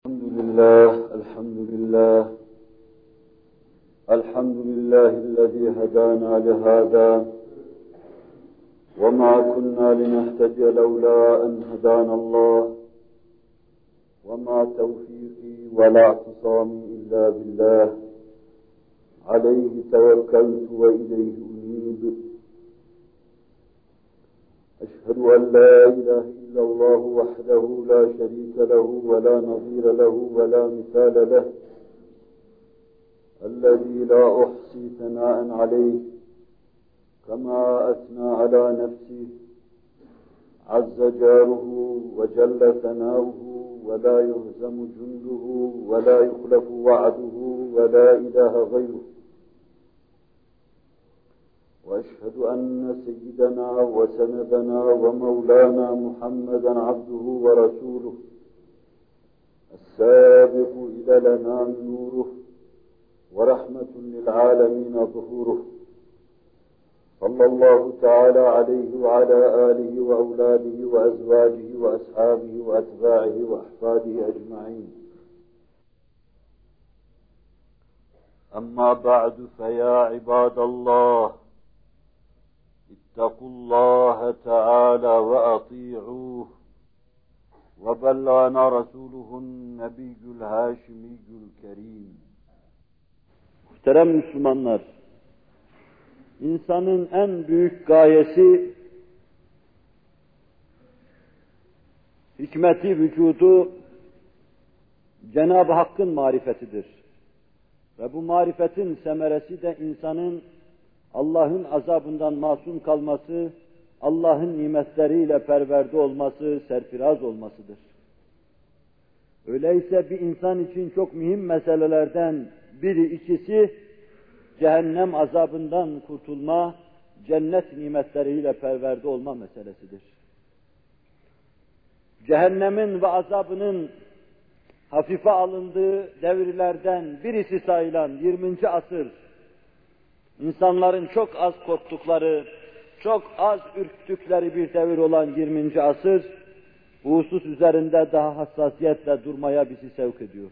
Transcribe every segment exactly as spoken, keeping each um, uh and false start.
الحمد لله الحمد لله الحمد لله الذي هدانا لهذا وما كنا لنهتدي لولا أن هدانا الله وما توفيقي ولا اعتصامي إلا بالله عليه توكلت وإليه أنيب أشهد أن لا إله إلا الله وحده لا شريك له ولا نظير له ولا مثال له الذي لا أحصي ثناء عليه كما أثنى على نفسه عز جاره وجل ثناؤه ولا يهزم جنده ولا يخلف وعده ولا إله غيره وأشهد أن سيدنا وسندنا ومولانا محمدا عبده ورسوله السابق إلى الأنام نوره ورحمة للعالمين ظهوره صلى الله تعالى عليه وعلى آله وأولاده وأزواجه وأصحابه وأتباعه وأحفاده أجمعين أما بعد فيا عباد الله اتقوا الله تعالى وأطيعوه وبلغنا رسوله النبي الهاشمي الكريم. Muhterem Müslümanlar, insanın en büyük gayesi, hikmeti vücudu Cenab-ı Hakk'ın marifetidir. Ve bu marifetin semeresi de insanın Allah'ın azabından masum kalması, Allah'ın nimetleriyle perverde olması, serfiraz olmasıdır. Öyleyse bir insan için çok mühim meselelerden biri ikisi, cehennem azabından kurtulma, cennet nimetleriyle perverde olma meselesidir. Cehennemin ve azabının hafife alındığı devirlerden birisi sayılan yirminci asır, İnsanların çok az korktukları, çok az ürktükleri bir devir olan yirminci asır, bu husus üzerinde daha hassasiyetle durmaya bizi sevk ediyor.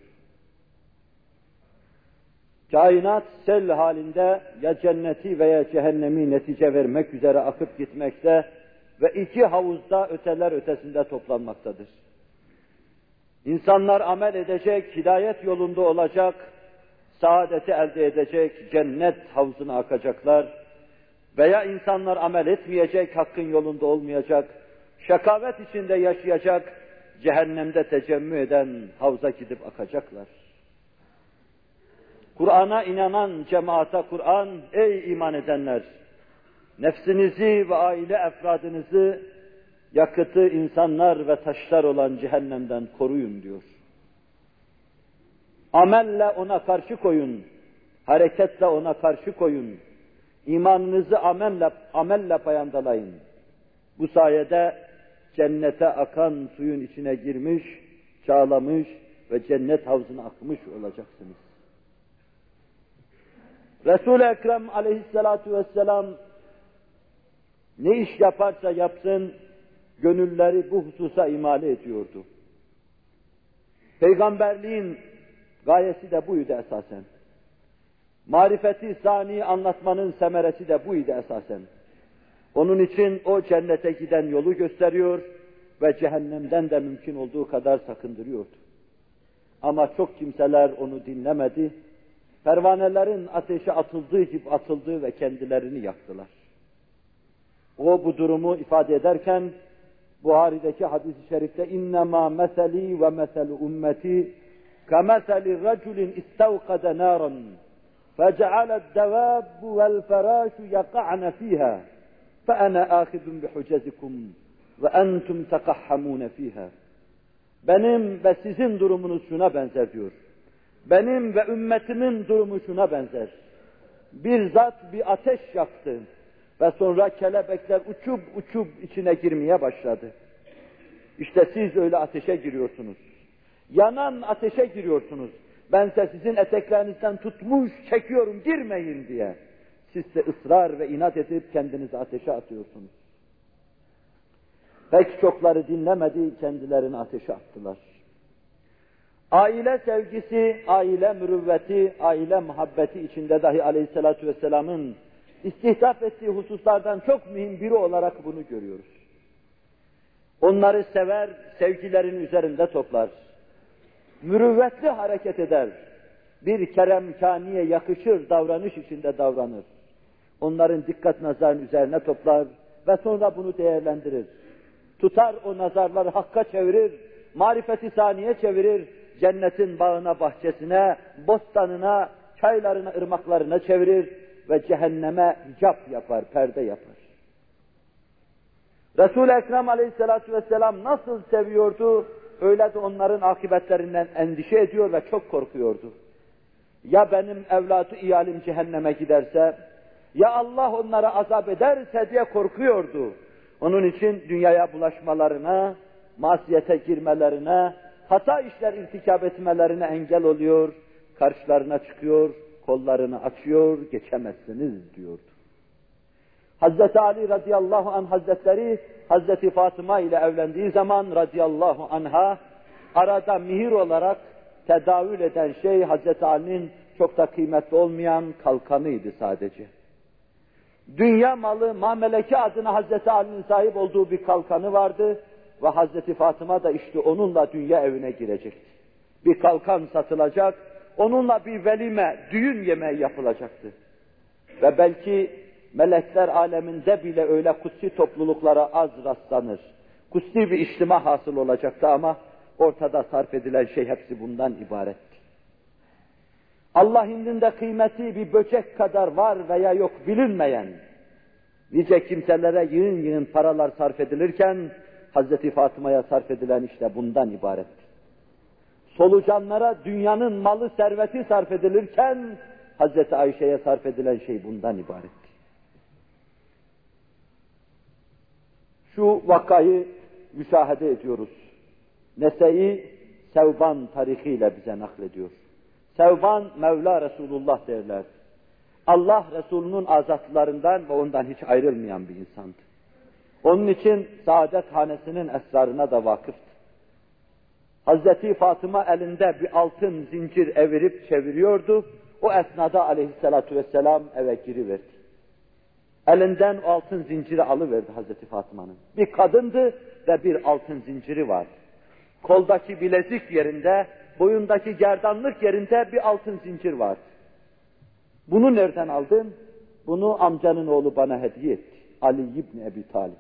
Kainat sel halinde ya cenneti veya cehennemi netice vermek üzere akıp gitmekte ve iki havuzda öteler ötesinde toplanmaktadır. İnsanlar amel edecek, hidayet yolunda olacak, saadeti elde edecek, cennet havuzuna akacaklar veya insanlar amel etmeyecek, hakkın yolunda olmayacak, şakavet içinde yaşayacak, cehennemde tecemmü eden havuza gidip akacaklar. Kur'an'a inanan cemaate Kur'an, ey iman edenler, nefsinizi ve aile efradınızı yakıtı insanlar ve taşlar olan cehennemden koruyun diyor. Amelle ona karşı koyun, hareketle ona karşı koyun, imanınızı amelle, amelle payandalayın. Bu sayede cennete akan suyun içine girmiş, çağlamış ve cennet havuzuna akmış olacaksınız. Resul-i Ekrem aleyhissalatu vesselam ne iş yaparsa yapsın, gönülleri bu hususa imale ediyordu. Peygamberliğin gayesi de buydu esasen. Marifeti sani anlatmanın semeresi de buydu esasen. Onun için o cennete giden yolu gösteriyor ve cehennemden de mümkün olduğu kadar sakındırıyordu. Ama çok kimseler onu dinlemedi. Pervanelerin ateşe atıldığı gibi atıldı ve kendilerini yaktılar. O bu durumu ifade ederken Buhari'deki hadis-i şerifte innema meseli ve meselu ümmeti كَمَثَلِ رَجُلٍ اِسْتَوْقَدَ نَارًا فَجَعَلَ الدَّوَابُ وَالْفَرَاشُ يَقَعْنَ فِيهَا فَأَنَا آخِذٌ بِحُجَزِكُمْ وَأَنْتُمْ تَقَحَّمُونَ فِيهَا. Benim ve sizin durumunuz şuna benzer diyor. Benim ve ümmetimin durumu şuna benzer. Bir zat bir ateş yaktı ve sonra kelebekler uçup uçup içine girmeye başladı. İşte siz öyle ateşe giriyorsunuz. Yanan ateşe giriyorsunuz. Bense sizin eteklerinizden tutmuş, çekiyorum, girmeyin diye. Siz de ısrar ve inat edip kendinizi ateşe atıyorsunuz. Pek çokları dinlemedi, kendilerini ateşe attılar. Aile sevgisi, aile mürüvveti, aile muhabbeti içinde dahi aleyhissalatu vesselamın istihdaf ettiği hususlardan çok mühim biri olarak bunu görüyoruz. Onları sever, sevgilerin üzerinde toplar. Mürüvvetli hareket eder. Bir keremkaniye yakışır davranış içinde davranır. Onların dikkat nazarının üzerine toplar ve sonra bunu değerlendirir. Tutar o nazarları hakka çevirir, marifeti saniye çevirir, cennetin bağına, bahçesine, bostanına, çaylarına, ırmaklarına çevirir ve cehenneme hicap yapar, perde yapar. Resul-i Ekrem aleyhissalatu vesselam nasıl seviyordu, öyle de onların akıbetlerinden endişe ediyor ve çok korkuyordu. Ya benim evladı iyalim cehenneme giderse, ya Allah onlara azap ederse diye korkuyordu. Onun için dünyaya bulaşmalarına, masiyete girmelerine, hata işler irtikab etmelerine engel oluyor, karşılarına çıkıyor, kollarını açıyor, geçemezsiniz diyordu. Hazreti Ali radıyallahu anh hazretleri, Hazreti Fatıma ile evlendiği zaman radıyallahu anha, arada mihir olarak tedavül eden şey Hazreti Ali'nin çok da kıymetli olmayan kalkanıydı sadece. Dünya malı, mameleki adına Hazreti Ali'nin sahip olduğu bir kalkanı vardı ve Hazreti Fatıma da işte onunla dünya evine girecekti. Bir kalkan satılacak, onunla bir velime, düğün yemeği yapılacaktı. Ve belki melekler aleminde bile öyle kutsi topluluklara az rastlanır. Kutsi bir içtima hasıl olacaktı ama ortada sarf edilen şey hepsi bundan ibaretti. Allah indinde kıymeti bir böcek kadar var veya yok bilinmeyen nice kimselere yığın yığın paralar sarf edilirken Hazreti Fatıma'ya sarf edilen işte bundan ibaretti. Solucanlara dünyanın malı serveti sarf edilirken Hazreti Ayşe'ye sarf edilen şey bundan ibaretti. Şu vakayı müşahede ediyoruz. Nese'yi Sevban tarihiyle bize naklediyor. Sevban, Mevla Resulullah derler. Allah Resulü'nün azatlılarından ve ondan hiç ayrılmayan bir insandı. Onun için saadet hanesinin esrarına da vakıftı. Hazreti Fatıma elinde bir altın zincir evirip çeviriyordu. O esnada aleyhissalatu vesselam eve giriverdi. Elinden o altın zinciri alıverdi Hazreti Fatıma'nın. Bir kadındı ve bir altın zinciri vardı. Koldaki bilezik yerinde, boyundaki gerdanlık yerinde bir altın zincir vardı. Bunu nereden aldın? Bunu amcanın oğlu bana hediye etti. Ali İbni Ebi Talib.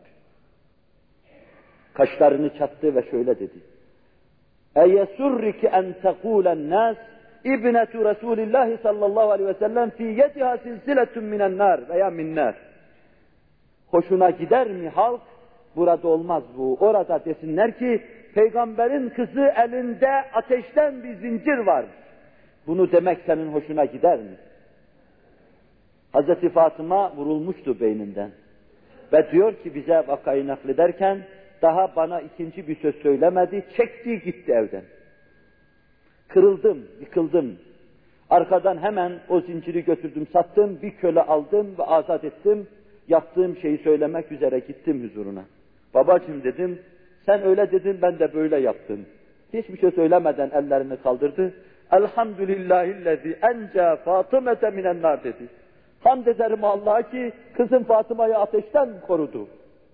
Kaşlarını çattı ve şöyle dedi. اَيَسُرِّكِ اَنْ تَقُولَ النَّاسِ اِبْنَةُ رَسُولِ اللّٰهِ sallallahu aleyhi ve sellem فِي يَدِهَا سِلْسِلَةٌ مِنَ النَّارِ veya minnâr. Hoşuna gider mi halk? Burada olmaz bu. Orada desinler ki, Peygamberin kızı elinde ateşten bir zincir var. Bunu demek senin hoşuna gider mi? Hazreti Fatıma vurulmuştu beyninden. Ve diyor ki bize vakayı naklederken, daha bana ikinci bir söz söylemedi, çekti gitti evden. Kırıldım, yıkıldım. Arkadan hemen o zinciri götürdüm, sattım, bir köle aldım ve azat ettim. Yaptığım şeyi söylemek üzere gittim huzuruna. Babacığım dedim, sen öyle dedin, ben de böyle yaptım. Hiçbir şey söylemeden ellerini kaldırdı. Elhamdülillahillezî enca Fatımete minen nar dedi. Hamd ederim Allah'a ki kızım Fatıma'yı ateşten korudu.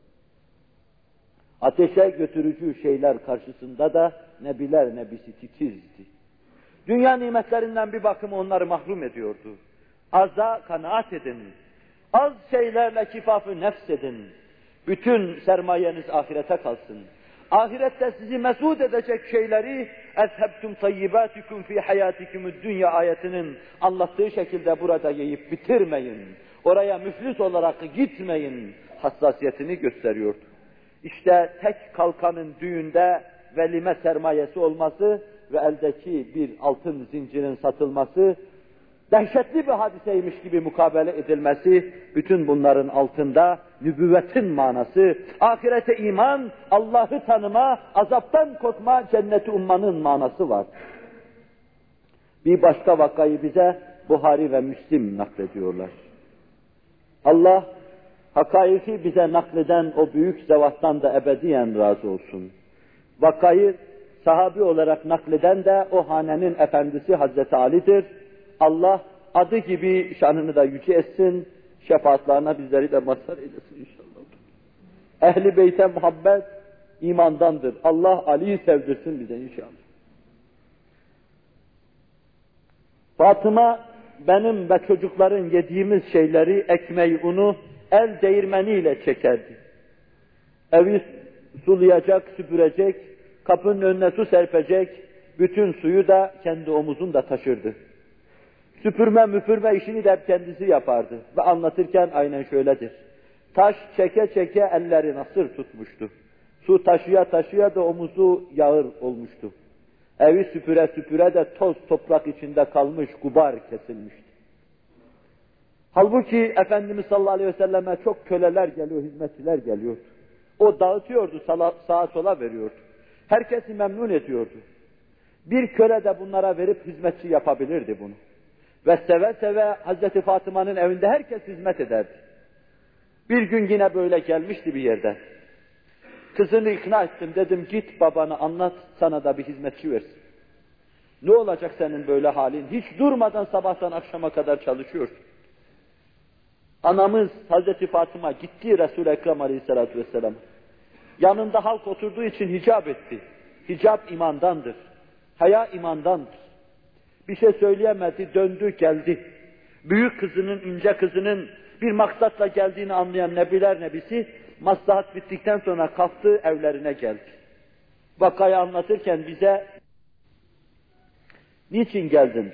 Ateşe götürücü şeyler karşısında da nebiler nebisi titizdi. Dünya nimetlerinden bir bakıma onları mahrum ediyordu. Aza kanaat edin. Az şeylerle kifaf-ı nefs edin. Bütün sermayeniz ahirete kalsın. Ahirette sizi mesut edecek şeyleri اَذْهَبْتُمْ طَيِّبَاتِكُمْ فِي حَيَاتِكُمُ dünya ayetinin anlattığı şekilde burada yiyip bitirmeyin. Oraya müflis olarak gitmeyin. Hassasiyetini gösteriyordu. İşte tek kalkanın düğünde velime sermayesi olması ve eldeki bir altın zincirin satılması, dehşetli bir hadiseymiş gibi mukabele edilmesi, bütün bunların altında nübüvvetin manası, ahirete iman, Allah'ı tanıma, azaptan korkma, cenneti ummanın manası var. Bir başka vakayı bize Buhari ve Müslim naklediyorlar. Allah, hakaiki bize nakleden o büyük zevattan da ebediyen razı olsun. Vakayı sahabi olarak nakleden de o hanenin efendisi Hazreti Ali'dir. Allah adı gibi şanını da yüce etsin, şefaatlerine bizleri de mazhar eylesin inşallah. Ehl-i Beyt'e muhabbet imandandır. Allah Ali'yi sevdirsin bize inşallah. Fatıma, benim ve çocukların yediğimiz şeyleri, ekmeği, unu el değirmeniyle çekerdi. Evi sulayacak, süpürecek, kapının önüne su serpecek, bütün suyu da kendi omuzunda taşırdı. Süpürme müpürme işini de hep kendisi yapardı. Ve anlatırken aynen şöyledir. Taş çeke çeke elleri nasır tutmuştu. Su taşıya taşıya da omuzu yağır olmuştu. Evi süpüre süpüre de toz toprak içinde kalmış, gubar kesilmişti. Halbuki Efendimiz sallallahu aleyhi ve selleme çok köleler geliyor, hizmetçiler geliyordu. O dağıtıyordu, sağa sola veriyordu. Herkesi memnun ediyordu. Bir köle de bunlara verip hizmetçi yapabilirdi bunu. Ve seve seve Hazreti Fatıma'nın evinde herkes hizmet ederdi. Bir gün yine böyle gelmişti bir yerde. Kızını ikna ettim, dedim git babana anlat, sana da bir hizmetçi versin. Ne olacak senin böyle halin? Hiç durmadan sabahtan akşama kadar çalışıyorsun. Anamız Hazreti Fatıma gitti Resul-i Ekrem Aleyhisselatü Vesselam. Yanında halk oturduğu için hicap etti. Hicap imandandır. Haya imandandır. Bir şey söyleyemedi, döndü geldi. Büyük kızının, ince kızının bir maksatla geldiğini anlayan Nebiler Nebisi, maslahat bittikten sonra kalktı, evlerine geldi. Vakayı anlatırken bize, niçin geldin?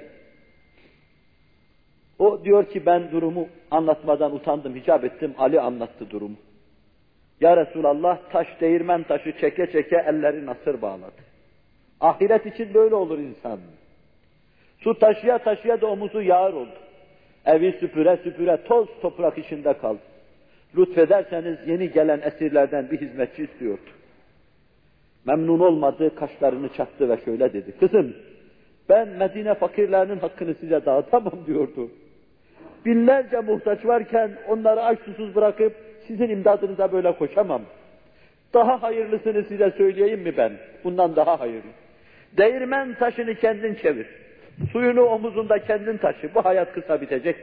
O diyor ki ben durumu anlatmadan utandım, hicap ettim, Ali anlattı durumu. Ya Resulallah, taş değirmen taşı çeke çeke elleri nasır bağladı. Ahiret için böyle olur insan. Su taşıya taşıya da omuzu yağır oldu. Evi süpüre süpüre toz toprak içinde kaldı. Lütfederseniz yeni gelen esirlerden bir hizmetçi istiyordu. Memnun olmadı, kaşlarını çattı ve şöyle dedi. Kızım, ben Medine fakirlerinin hakkını size dağıtamam diyordu. Binlerce muhtaç varken onları aç susuz bırakıp sizin imdadınıza böyle koşamam. Daha hayırlısını size söyleyeyim mi ben? Bundan daha hayırlı. Değirmen taşını kendin çevir. Suyunu omuzunda kendin taşı. Bu hayat kısa bitecek.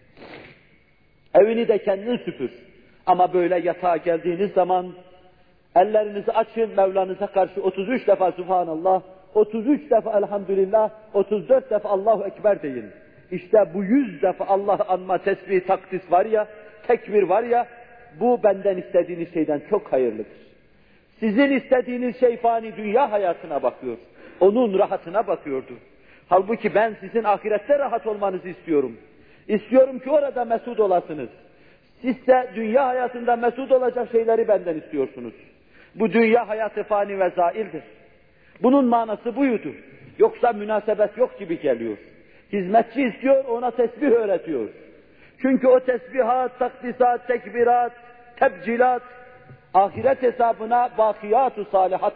Evini de kendin süpür. Ama böyle yatağa geldiğiniz zaman ellerinizi açın, Mevlanıza karşı otuz üç defa Subhanallah, otuz üç defa Elhamdülillah, otuz dört defa Allahu Ekber deyin. İşte bu yüz defa Allah anma, tesbih, takdis var ya, tekbir var ya, bu benden istediğiniz şeyden çok hayırlıdır. Sizin istediğiniz şey fani dünya hayatına bakıyor. Onun rahatına bakıyordu. Halbuki ben sizin ahirette rahat olmanızı istiyorum. İstiyorum ki orada mesut olasınız. Siz de dünya hayatında mesut olacak şeyleri benden istiyorsunuz. Bu dünya hayatı fani ve zaildir. Bunun manası buydu. Yoksa münasebet yok gibi geliyor. Hizmetçi istiyor, ona tesbih öğretiyor. Çünkü o tesbihat, takdisat, tekbirat, tebcilat, ahiret hesabına bakiyat-ı salihat.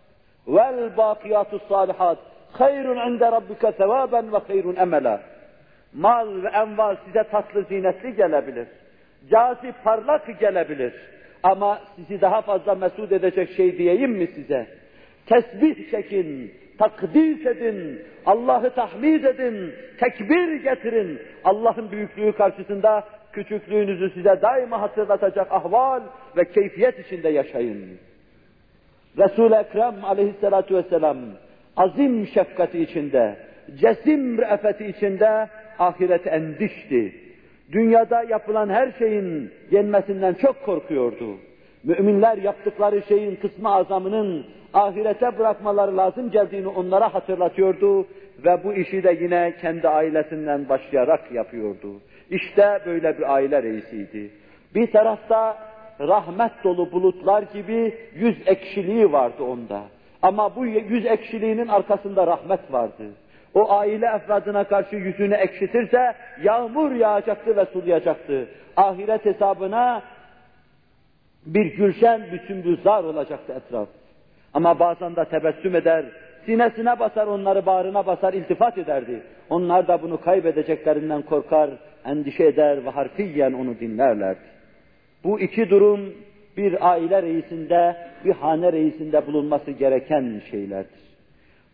Vel bakiyat-ı salihat. Hayrun inde rabbike sevaben ve hayrun emela. Mal ve enval size tatlı zinetli gelebilir. Cazip parlak gelebilir. Ama sizi daha fazla mesut edecek şey diyeyim mi size? Tesbih çekin, takdis edin, Allah'ı tahmid edin, tekbir getirin. Allah'ın büyüklüğü karşısında küçüklüğünüzü size daima hatırlatacak ahval ve keyfiyet içinde yaşayın. Resul-i Ekrem aleyhissalatu vesselam azim şefkati içinde, cesim re'feti içinde ahirete endişti. Dünyada yapılan her şeyin yenmesinden çok korkuyordu. Müminler yaptıkları şeyin kısmı azamının ahirete bırakmaları lazım geldiğini onlara hatırlatıyordu ve bu işi de yine kendi ailesinden başlayarak yapıyordu. İşte böyle bir aile reisiydi. Bir tarafta rahmet dolu bulutlar gibi yüz ekşiliği vardı onda. Ama bu yüz ekşiliğinin arkasında rahmet vardı. O aile efradına karşı yüzünü ekşitirse yağmur yağacaktı ve sulayacaktı. Ahiret hesabına bir gülşen, bir sümbülzar olacaktı etraf. Ama bazen de tebessüm eder, sinesine basar, onları bağrına basar, iltifat ederdi. Onlar da bunu kaybedeceklerinden korkar, endişe eder ve harfiyen onu dinlerlerdi. Bu iki durum bir aile reisinde, bir hane reisinde bulunması gereken şeylerdir.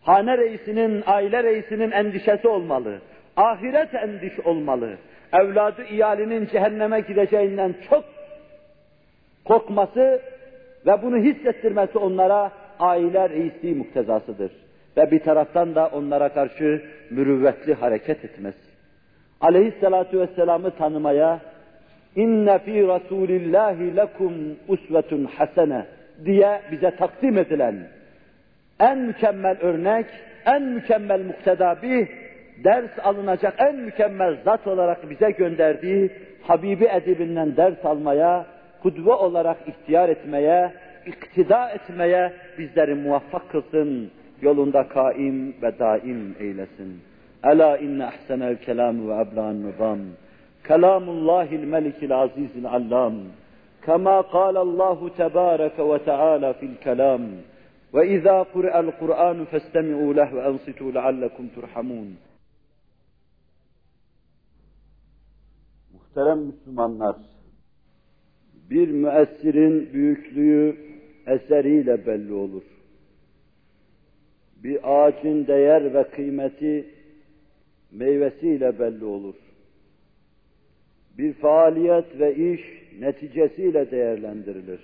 hane reisinin, aile reisinin endişesi olmalı. Ahiret endiş olmalı. Evladı iyalinin cehenneme gideceğinden çok korkması ve bunu hissettirmesi onlara aile reisi muktezasıdır. Ve bir taraftan da onlara karşı mürüvvetli hareket etmesi. Aleyhissalatu vesselam'ı tanımaya, inne fî rasûlillâhi lekum usvetun hasene diye bize takdim edilen en mükemmel örnek, en mükemmel muktedabih, ders alınacak en mükemmel zat olarak bize gönderdiği Habibi edibinden ders almaya, kudve olarak ihtiyar etmeye, iktida etmeye bizleri muvaffak kılsın, yolunda kaim ve daim eylesin. Ela inne ahsenel kelam ve ebla'n nizam. Kelamullahil melikil azizil allam. Kema kâlallahu tebâreke ve teâlâ fil kelam. Ve izâ kure'el Kur'an festemi'û leh ve ansitû leallekum turhamûn. Muhterem Müslümanlar, bir müessirin büyüklüğü eseriyle belli olur. Bir ağacın değer ve kıymeti meyvesiyle belli olur. Bir faaliyet ve iş neticesiyle değerlendirilir.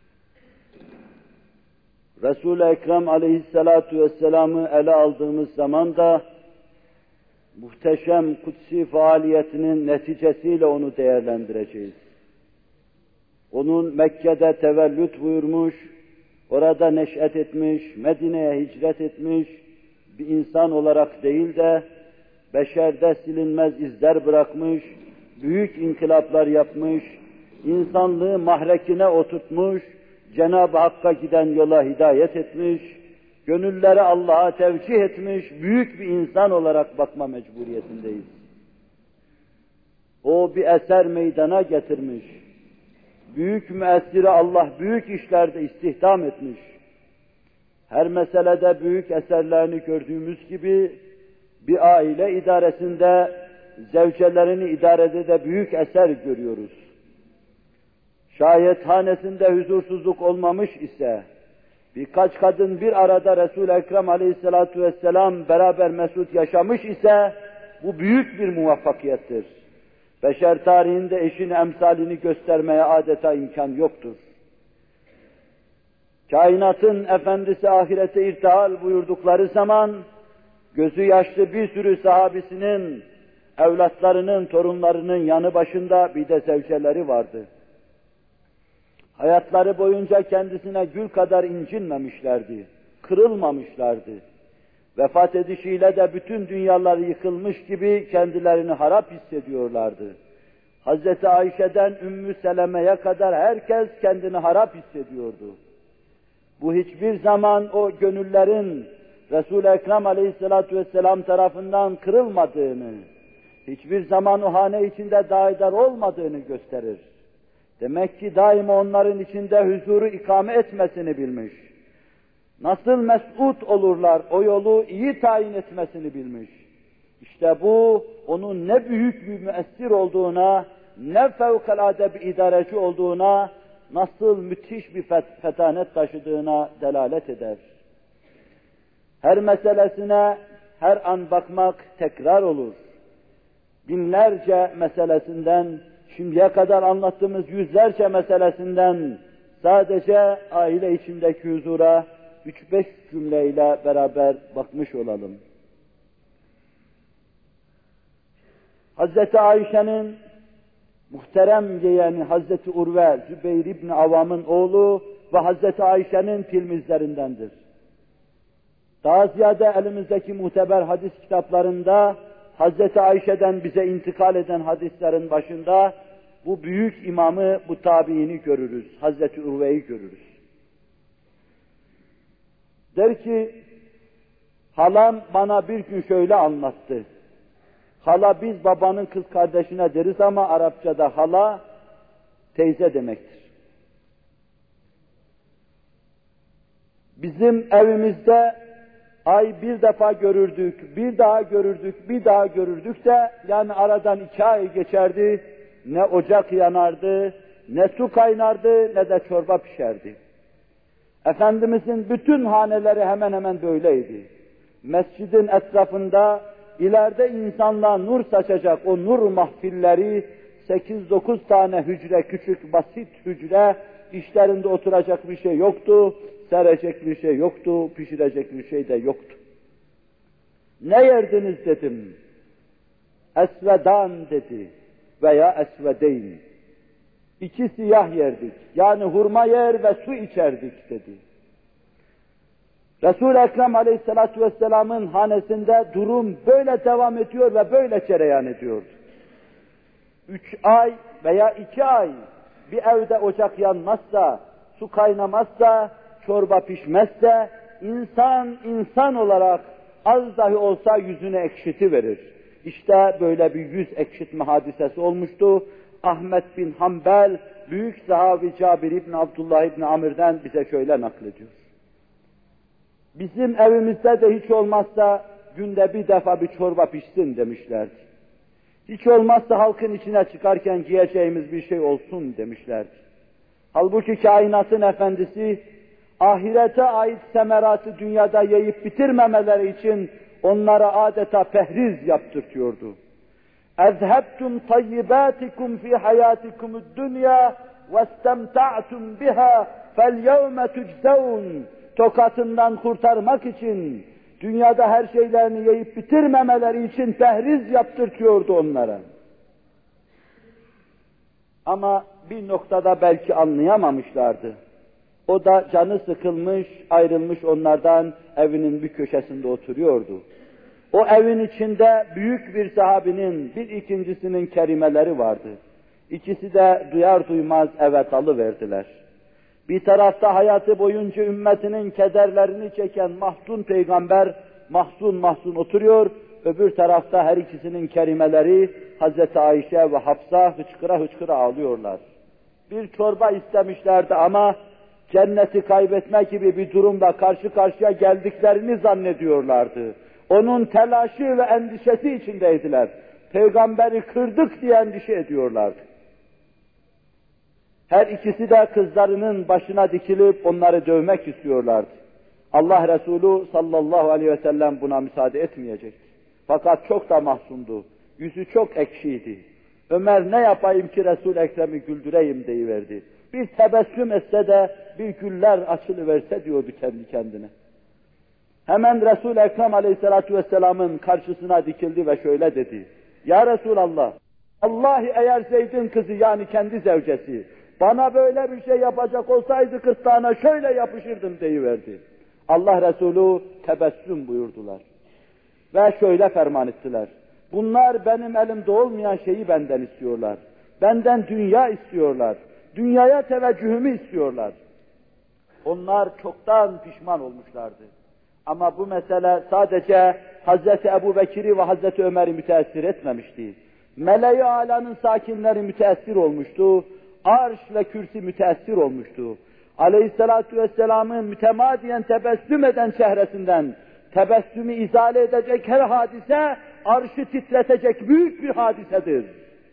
Resul-i Ekrem aleyhissalatu vesselam'ı ele aldığımız zaman da muhteşem kutsi faaliyetinin neticesiyle onu değerlendireceğiz. Onun Mekke'de tevellüt buyurmuş, orada neş'et etmiş, Medine'ye hicret etmiş bir insan olarak değil de beşerde silinmez izler bırakmış, büyük inkılaplar yapmış, insanlığı mahrekine oturtmuş, Cenab-ı Hakk'a giden yola hidayet etmiş, gönülleri Allah'a tevcih etmiş, büyük bir insan olarak bakma mecburiyetindeyiz. O bir eser meydana getirmiş. Büyük müessiri Allah büyük işlerde istihdam etmiş. Her meselede büyük eserlerini gördüğümüz gibi bir aile idaresinde zevcelerini idarede de büyük eser görüyoruz. Şayet hanesinde huzursuzluk olmamış ise, birkaç kadın bir arada Resul-i Ekrem aleyhissalatu vesselam beraber mesut yaşamış ise, bu büyük bir muvaffakiyettir. Beşer tarihinde eşin emsalini göstermeye adeta imkan yoktur. Kainatın efendisi ahirete irtihal buyurdukları zaman, gözü yaşlı bir sürü sahabisinin, evlatlarının, torunlarının yanı başında bir de zevceleri vardı. Hayatları boyunca kendisine gül kadar incinmemişlerdi, kırılmamışlardı. Vefat edişiyle de bütün dünyaları yıkılmış gibi kendilerini harap hissediyorlardı. Hazreti Ayşe'den Ümmü Seleme'ye kadar herkes kendini harap hissediyordu. Bu hiçbir zaman o gönüllerin Resul-i Ekrem aleyhissalatu vesselam tarafından kırılmadığını, hiçbir zaman o hane içinde daidar olmadığını gösterir. Demek ki daima onların içinde huzuru ikame etmesini bilmiş. Nasıl mes'ud olurlar, o yolu iyi tayin etmesini bilmiş. İşte bu, onun ne büyük bir müessir olduğuna, ne fevkalade bir idareci olduğuna, nasıl müthiş bir fet fetanet taşıdığına delalet eder. Her meselesine her an bakmak tekrar olur. Binlerce meselesinden, şimdiye kadar anlattığımız yüzlerce meselesinden sadece aile içindeki huzura üç beş cümleyle beraber bakmış olalım. Hazreti Ayşe'nin muhterem yeğeni Hazreti Urve, Zübeyir İbni Avam'ın oğlu ve Hazreti Ayşe'nin tilmizlerindendir. Daha ziyade elimizdeki muteber hadis kitaplarında Hazreti Ayşe'den bize intikal eden hadislerin başında bu büyük imamı, bu tabiini görürüz. Hazreti Urve'yi görürüz. Der ki, halam bana bir gün şöyle anlattı. Hala biz babanın kız kardeşine deriz ama Arapçada hala teyze demektir. Bizim evimizde ay bir defa görürdük, bir daha görürdük, bir daha görürdük de yani aradan iki ay geçerdi, ne ocak yanardı, ne su kaynardı, ne de çorba pişerdi. Efendimizin bütün haneleri hemen hemen böyleydi. mescidin etrafında ileride insanlığa nur saçacak o nur mahfilleri, sekiz dokuz tane hücre, küçük basit hücre, işlerinde oturacak bir şey yoktu, serecek bir şey yoktu, pişirecek bir şey de yoktu. Ne yerdiniz dedim. Esvedan dedi veya esvedeyn. İki siyah yerdik. Yani hurma yer ve su içerdik dedi. Resul-i Ekrem Aleyhisselatü Vesselam'ın hanesinde durum böyle devam ediyor ve böyle cereyan ediyor. Üç ay veya iki ay bir evde ocak yanmazsa, su kaynamazsa, çorba pişmezse, insan insan olarak az dahi olsa yüzüne ekşitiverir. İşte böyle bir yüz ekşitme hadisesi olmuştu. Ahmet bin Hanbel, büyük sahabi Cabir İbni Abdullah İbni Amir'den bize şöyle naklediyor. Bizim evimizde de hiç olmazsa günde bir defa bir çorba pişsin demişlerdi. Hiç olmazsa halkın içine çıkarken giyeceğimiz bir şey olsun demişlerdi. Halbuki kainatın efendisi, ahirete ait semeratı dünyada yiyip bitirmemeleri için onlara adeta pehriz yaptırtıyordu. اَذْهَبْتُمْ طَيِّبَاتِكُمْ فِي حَيَاتِكُمُ الدُّنْيَا وَاسْتَمْتَعْتُمْ بِهَا فَالْيَوْمَ تُجْزَوْنَ Tokatından kurtarmak için, dünyada her şeylerini yiyip bitirmemeleri için pehriz yaptırtıyordu onlara. Ama bir noktada belki anlayamamışlardı. O da canı sıkılmış, ayrılmış onlardan, evinin bir köşesinde oturuyordu. O evin içinde büyük bir sahabinin, bir ikincisinin kerimeleri vardı. İkisi de duyar duymaz eve dalıverdiler. Bir tarafta hayatı boyunca ümmetinin kederlerini çeken mahzun peygamber, mahzun mahzun oturuyor, öbür tarafta her ikisinin kerimeleri, Hazreti Ayşe ve Hafsa hıçkıra hıçkıra ağlıyorlar. Bir çorba istemişlerdi ama cenneti kaybetme gibi bir durumla karşı karşıya geldiklerini zannediyorlardı. Onun telaşı ve endişesi içindeydiler. Peygamberi kırdık diye endişe ediyorlardı. Her ikisi de kızlarının başına dikilip onları dövmek istiyorlardı. Allah Resulü sallallahu aleyhi ve sellem buna müsaade etmeyecek. Fakat çok da mahzundu. Yüzü çok ekşiydi. Ömer ne yapayım ki Resul-i Ekrem'i güldüreyim deyiverdi. Bir tebessüm etse de bir güller açılıverse diyordu kendi kendine. Hemen Resul-i Ekrem aleyhissalatu vesselamın karşısına dikildi ve şöyle dedi. Ya Resulallah, Allahi eğer Zeyd'in kızı yani kendi zevcesi, bana böyle bir şey yapacak olsaydı kırtlağına şöyle yapışırdım deyiverdi. Allah Resulü tebessüm buyurdular. Ve şöyle ferman ettiler. Bunlar benim elimde olmayan şeyi benden istiyorlar. Benden dünya istiyorlar. Dünyaya teveccühümü istiyorlar. Onlar çoktan pişman olmuşlardı. Ama bu mesele sadece Hazreti Ebu Bekir'i ve Hazreti Ömer'i müteessir etmemişti. Mele-i Ala'nın sakinleri müteessir olmuştu. Arş ve kürsi müteessir olmuştu. Aleyhissalatu vesselamın mütemadiyen tebessüm eden çehresinden tebessümü izale edecek her hadise arşı titretecek büyük bir hadisedir.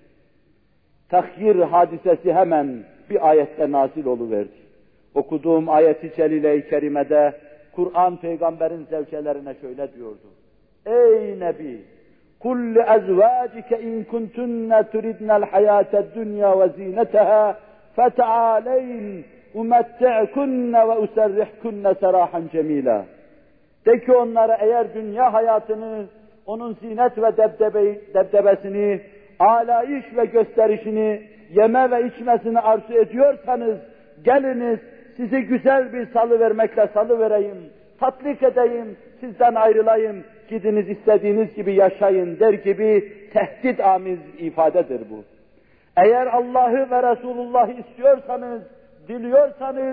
Tahyir hadisesi hemen bir ayette nazil oluverdi. Okuduğum ayet-i celile-i kerimede Kur'an peygamberin zevcelerine şöyle diyordu. Ey Nebi! قُلْ لِأَزْوَاجِكَ اِنْ كُنْتُنَّ تُرِدْنَ الْحَيَاةَ الدُّنْيَا وَزِينَتَهَا فَتَعَالَيْنِ اُمَتِّعْكُنَّ وَاُسَرِّحْكُنَّ سَرَاحًا جَمِيلًا. De ki onlara eğer dünya hayatını, onun zinet ve debdebe, debdebesini, alayış ve gösterişini, yeme ve içmesini arzu ediyorsanız, geliniz sizi güzel bir salı vermekle salı vereyim, tatlik edeyim, sizden ayrılayım, gidiniz istediğiniz gibi yaşayın der gibi tehdit amiz ifadedir bu. Eğer Allah'ı ve Resulullah'ı istiyorsanız, diliyorsanız,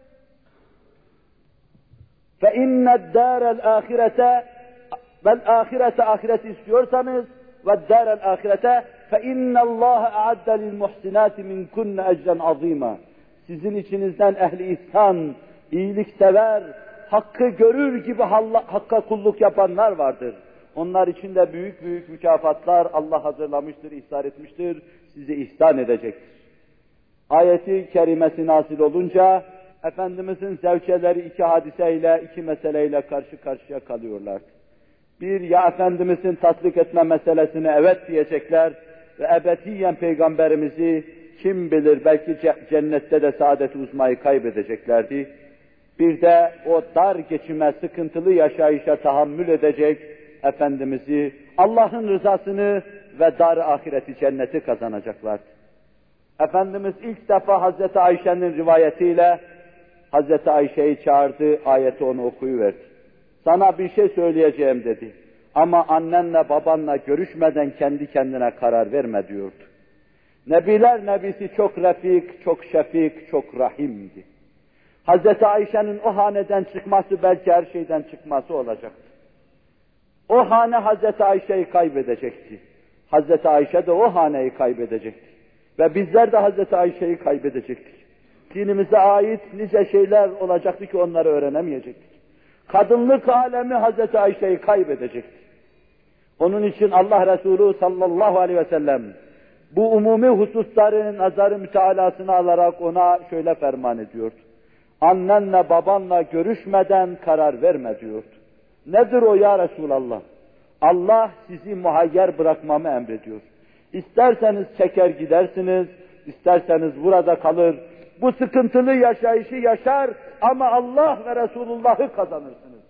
فَاِنَّ الدَّارَ الْآخِرَةَ وَالْآخِرَةَ ahireti istiyorsanız وَالدَّارَ الْآخِرَةَ فَاِنَّ اللّٰهَ اَعَدَّ لِلْمُحْسِنَاتِ مِنْكُنَّ اَجْرًا عَظِيمًا. Sizin içinizden ehli ihsan, iyiliksever, hakkı görür gibi hakka kulluk yapanlar vardır. Onlar için de büyük büyük mükafatlar Allah hazırlamıştır, ihsan etmiştir, sizi ihsan edecektir. Ayeti kerimesi nazil olunca, Efendimizin zevceleri iki hadiseyle, iki meseleyle karşı karşıya kalıyorlardı. Bir, ya Efendimizin tasdik etme meselesine evet diyecekler ve ebediyen Peygamberimizi kim bilir belki cennette de saadet-i uzmayı kaybedeceklerdi. Bir de o dar geçime, sıkıntılı yaşayışa tahammül edecek Efendimiz'i, Allah'ın rızasını ve dar ahireti cenneti kazanacaklardı. Efendimiz ilk defa Hazreti Ayşe'nin rivayetiyle Hazreti Ayşe'yi çağırdı, ayeti onu okuyuverdi. Sana bir şey söyleyeceğim dedi. Ama annenle babanla görüşmeden kendi kendine karar verme diyordu. Nebiler Nebisi çok refik, çok şefik, çok rahimdi. Hazreti Ayşe'nin o haneden çıkması belki her şeyden çıkması olacaktı. O hane Hazreti Ayşe'yi kaybedecekti. Hazreti Ayşe de o haneyi kaybedecekti. Ve bizler de Hazreti Ayşe'yi kaybedecektik. Dinimize ait nice şeyler olacaktı ki onları öğrenemeyecektik. Kadınlık alemi Hazreti Ayşe'yi kaybedecekti. Onun için Allah Resulü sallallahu aleyhi ve sellem bu umumi hususların nazarı mütealasını alarak ona şöyle ferman ediyordu. Annenle babanla görüşmeden karar verme diyordu. Nedir o ya Resulallah? Allah sizi muhayyer bırakmamı emrediyor. İsterseniz çeker gidersiniz, isterseniz burada kalır, bu sıkıntılı yaşayışı yaşar ama Allah ve Resulullah'ı kazanırsınız.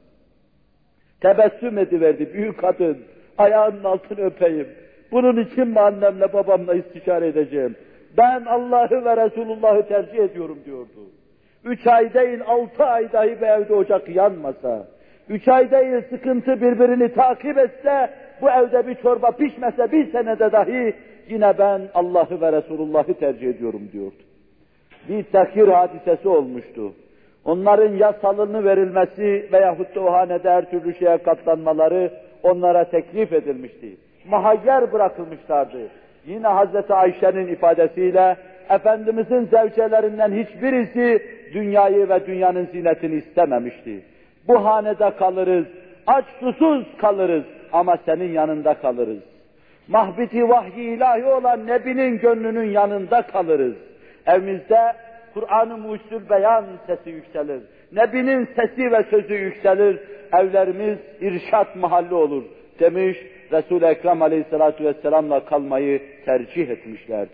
Tebessüm ediverdi büyük kadın, ayağının altını öpeyim. Bunun için mi annemle babamla istişare edeceğim? Ben Allah'ı ve Resulullah'ı tercih ediyorum diyordu. Üç ay değil, altı ay dahi bir evde ocak yanmasa, üç ay değil sıkıntı birbirini takip etse, bu evde bir çorba pişmese bir senede dahi yine ben Allah'ı ve Resulullah'ı tercih ediyorum diyordu. Bir tekir hadisesi olmuştu. Onların ya salını verilmesi veyahut da o hanede her türlü şeye katlanmaları onlara teklif edilmişti. Muhayyer bırakılmışlardı. Yine Hazreti Ayşe'nin ifadesiyle Efendimizin zevcelerinden hiçbirisi dünyayı ve dünyanın zinetini istememişti. Bu hanede kalırız, aç susuz kalırız ama senin yanında kalırız. Mahbiti vahyi ilahi olan Nebi'nin gönlünün yanında kalırız. Evimizde Kur'an-ı Mucizül Beyan sesi yükselir. Nebi'nin sesi ve sözü yükselir. Evlerimiz irşat mahalli olur demiş, Resul-i Ekrem Aleyhisselatü Vesselam'la kalmayı tercih etmişlerdi.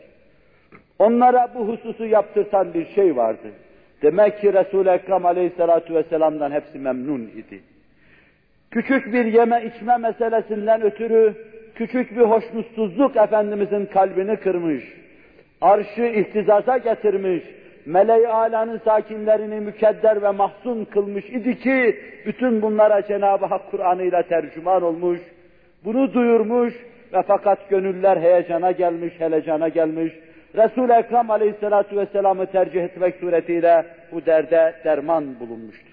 Onlara bu hususu yaptırtan bir şey vardı. Demek ki Resul-i Ekrem Aleyhisselatü Vesselam'dan hepsi memnun idi. Küçük bir yeme içme meselesinden ötürü küçük bir hoşnutsuzluk Efendimizin kalbini kırmış, arşı ihtizaza getirmiş, meleği âlanın sakinlerini mükedder ve mahzun kılmış idi ki bütün bunlara Cenab-ı Hak Kur'an'ıyla tercüman olmuş, bunu duyurmuş ve fakat gönüller heyecana gelmiş, helecana gelmiş. Resul-i Ekrem Aleyhisselatü Vesselam'ı tercih etmek suretiyle bu derde derman bulunmuştu.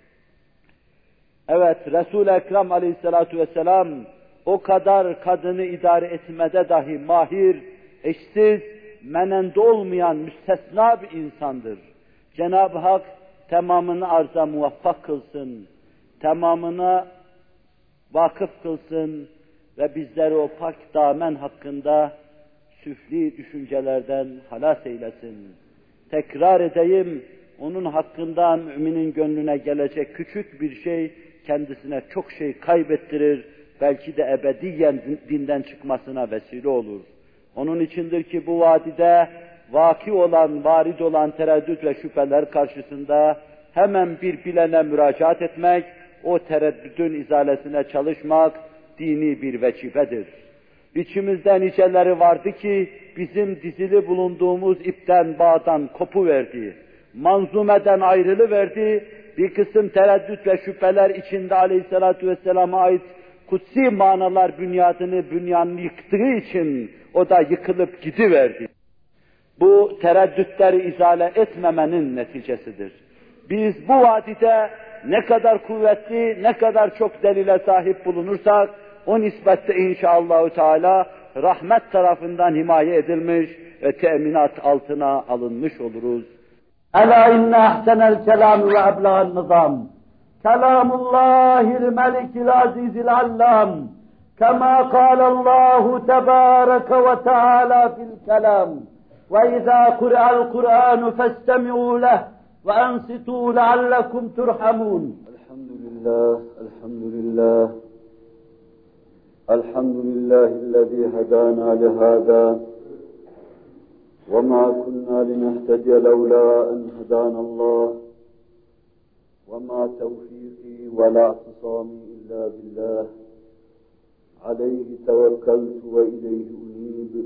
Evet, Resul-i Ekrem Aleyhisselatü Vesselam o kadar kadını idare etmede dahi mahir, eşsiz, menende olmayan müstesna bir insandır. Cenab-ı Hak tamamını arza muvaffak kılsın, tamamına vakıf kılsın ve bizleri o pak damen hakkında süfli düşüncelerden halas eylesin. Tekrar edeyim, onun hakkından müminin gönlüne gelecek küçük bir şey kendisine çok şey kaybettirir, belki de ebediyen dinden çıkmasına vesile olur. Onun içindir ki bu vadide vaki olan, varid olan tereddüt ve şüpheler karşısında hemen bir bilene müracaat etmek, o tereddüdün izalesine çalışmak dini bir vecifedir. İçimizde niceleri vardı ki bizim dizili bulunduğumuz ipten, bağdan kopuverdi. Manzumeden ayrılıverdi. Bir kısım tereddüt ve şüpheler içinde Aleyhisselatü Vesselam'a ait kutsi manalar bünyadını, bünyanını yıktığı için o da yıkılıp gidiverdi. Bu tereddütleri izale etmemenin neticesidir. Biz bu vadide ne kadar kuvvetli, ne kadar çok delile sahip bulunursak, o nispette inşallahü teala rahmet tarafından himaye edilmiş ve teminat altına alınmış oluruz. Ela inne ahsenel kelam ve ebla'n nizam. Kelamullahil melikil azizil allam. Kema kâlallahu tebâreke ve teâlâ fil kelam. Ve izâ kuri'al Kur'ânu festemi'û leh ve ensitû leallekum turhamûn. Elhamdülillah, elhamdülillah. الحمد لله الذي هدانا لهذا وما كنا لنهتدي لولا أن هدانا الله وما توفيقي ولا اعتصامي إلا بالله عليه توكلت وإليه أنيب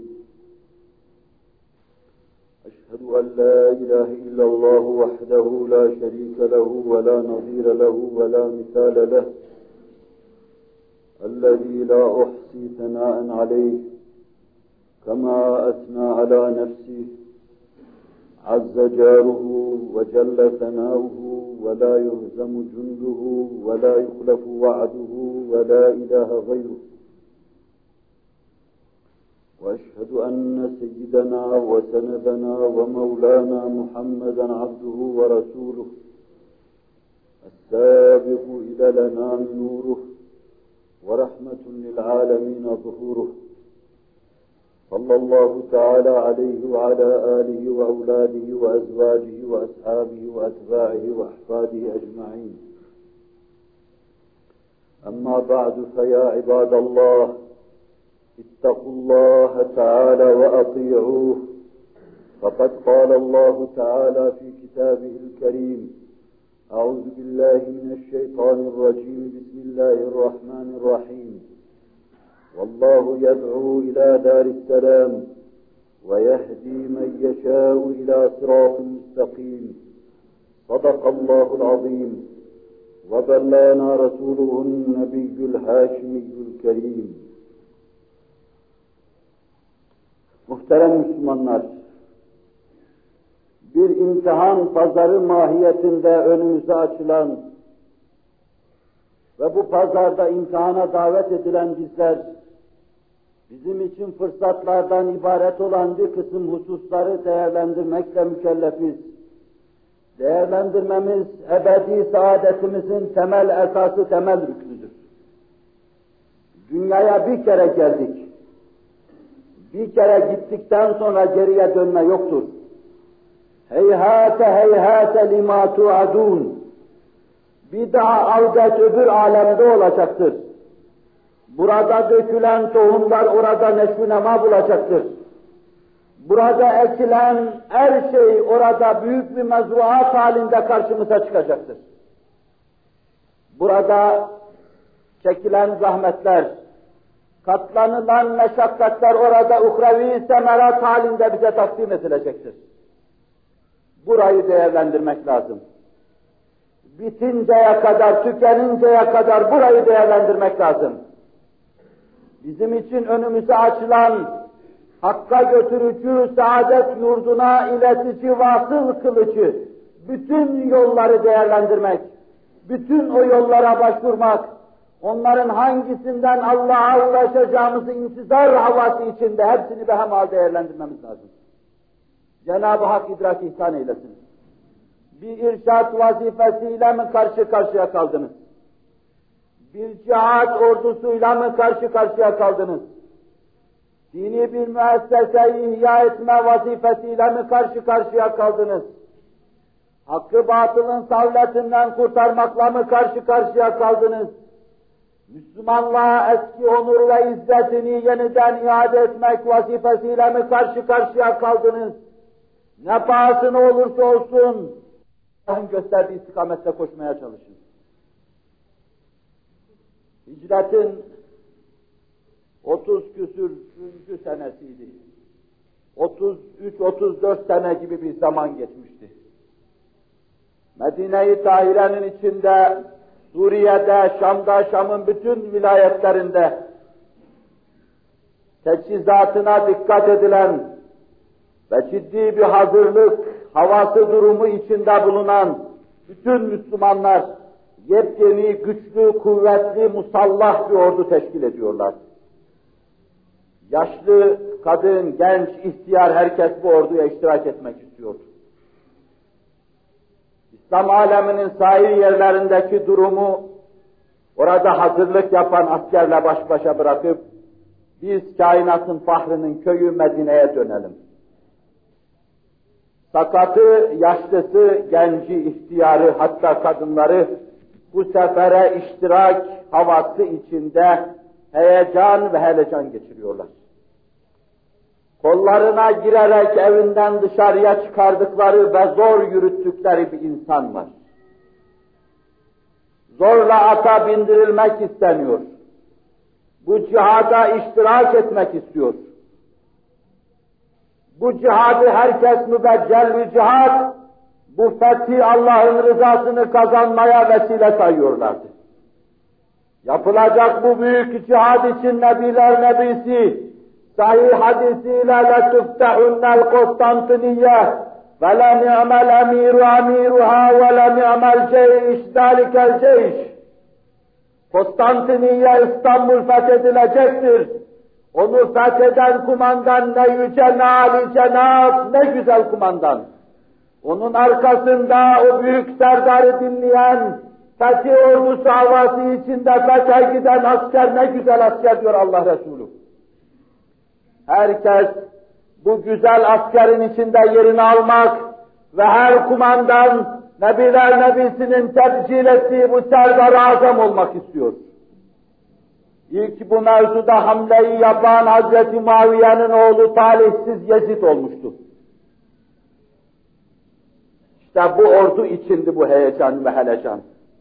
أشهد أن لا إله إلا الله وحده لا شريك له ولا نظير له ولا مثال له الذي لا أحصي ثناء عليه كما أثنى على نفسه عز جاره وجل ثناؤه ولا يهزم جنده ولا يخلف وعده ولا إله غيره وأشهد أن سيدنا وسندنا ومولانا محمدا عبده ورسوله السابق إلى الأنام نوره ورحمة للعالمين ظهوره صلى الله تعالى عليه وعلى آله وأولاده وأزواجه وأصحابه وأتباعه وأحفاده أجمعين. أما بعد فيا عباد الله اتقوا الله تعالى وأطيعوه فقد قال الله تعالى في كتابه الكريم أعوذ بالله من الشيطان الرجيم بسم الله الرحمن الرحيم والله يدعو إلى دار السلام ويهدي من يشاء إلى صراط مستقيم صدق الله العظيم وبلغنا رسوله النبي الهاشمي الكريم. Muhterem Müslümanlar, bir imtihan pazarı mahiyetinde önümüze açılan ve bu pazarda imtihana davet edilen bizler, bizim için fırsatlardan ibaret olan bir kısım hususları değerlendirmekle mükellefiz. Değerlendirmemiz, ebedi saadetimizin temel esası, temel rüknüdür. Dünyaya bir kere geldik. Bir kere gittikten sonra geriye dönme yoktur. Heyhate heyhate lima tuadun. Bir daha avdet öbür alemde olacaktır. Burada dökülen tohumlar orada neşv-i nema bulacaktır. Burada ekilen her şey orada büyük bir mezruat halinde karşımıza çıkacaktır. Burada çekilen zahmetler, katlanılan meşakkatler orada uhrevi semerat halinde bize takdim edilecektir. Burayı değerlendirmek lazım. Bitinceye kadar, tükeninceye kadar burayı değerlendirmek lazım. Bizim için önümüze açılan, Hakk'a götürücü, saadet yurduna iletici vasıl kılıcı, bütün yolları değerlendirmek, bütün o yollara başvurmak, onların hangisinden Allah'a ulaşacağımızı intizar havası içinde hepsini behemal değerlendirmemiz lazım. Cenab-ı Hak idrak ihsan eylesin. Bir irşad vazifesiyle mi karşı karşıya kaldınız? Bir cihat ordusuyla mı karşı karşıya kaldınız? Dini bir müesseseyi ihya etme vazifesiyle mi karşı karşıya kaldınız? Hakkı batılın savletinden kurtarmakla mı karşı karşıya kaldınız? Müslümanlığa eski onur ve izzetini yeniden iade etmek vazifesiyle mi karşı karşıya kaldınız? Ne pahasına olursa olsun, Allah'ın gösterdiği istikamette koşmaya çalışın. Hicretin otuz küsürüncü senesiydi. otuz üç otuz dört sene gibi bir zaman geçmişti. Medine-i Tahire'nin içinde, Suriye'de, Şam'da, Şam'ın bütün vilayetlerinde teçhizatına dikkat edilen ve ciddi bir hazırlık havası durumu içinde bulunan bütün Müslümanlar yepyeni, güçlü, kuvvetli, musallah bir ordu teşkil ediyorlar. Yaşlı, kadın, genç, ihtiyar herkes bu orduya iştirak etmek istiyordu. İslam aleminin sahil yerlerindeki durumu orada hazırlık yapan askerle baş başa bırakıp biz kainatın fahrının köyü Medine'ye dönelim. Sakatı, yaşlısı, genci, ihtiyarı, hatta kadınları bu sefere iştirak havası içinde heyecan ve helecan geçiriyorlar. Kollarına girerek evinden dışarıya çıkardıkları ve zor yürüttükleri bir insan var. Zorla ata bindirilmek isteniyor. Bu cihada iştirak etmek istiyor. Bu cihadı herkes mübeccel bir cihad, bu fethi Allah'ın rızasını kazanmaya vesile sayıyorlardı. Yapılacak bu büyük cihad için Nebiler Nebisi, sahih hadisiyle لَتُفْتَحُنَّ الْقُسْطَنْطِنِيَّةِ وَلَنِعْمَ الْاَمِيرُ اَمِيرُهَا وَلَنِعْمَ الْجَيْشِ ذَٰلِكَ الْجَيْشِ Konstantiniye İstanbul fethedilecektir. Onu fetheden kumandan ne yüce ne âli cenab, ne güzel kumandan. Onun arkasında o büyük serdarı dinleyen, fethi ordusu havası içinde fethe giden asker ne güzel asker diyor Allah Resulü. Herkes bu güzel askerin içinde yerini almak ve her kumandan Nebiler Nebisi'nin tebcil ettiği bu serdar-ı azam olmak istiyor. İlk bu mevzuda hamleyi yapan Hazreti Muaviye'nin oğlu talihsiz Yezid olmuştu. İşte bu ordu içindi bu heyecan ve helecan.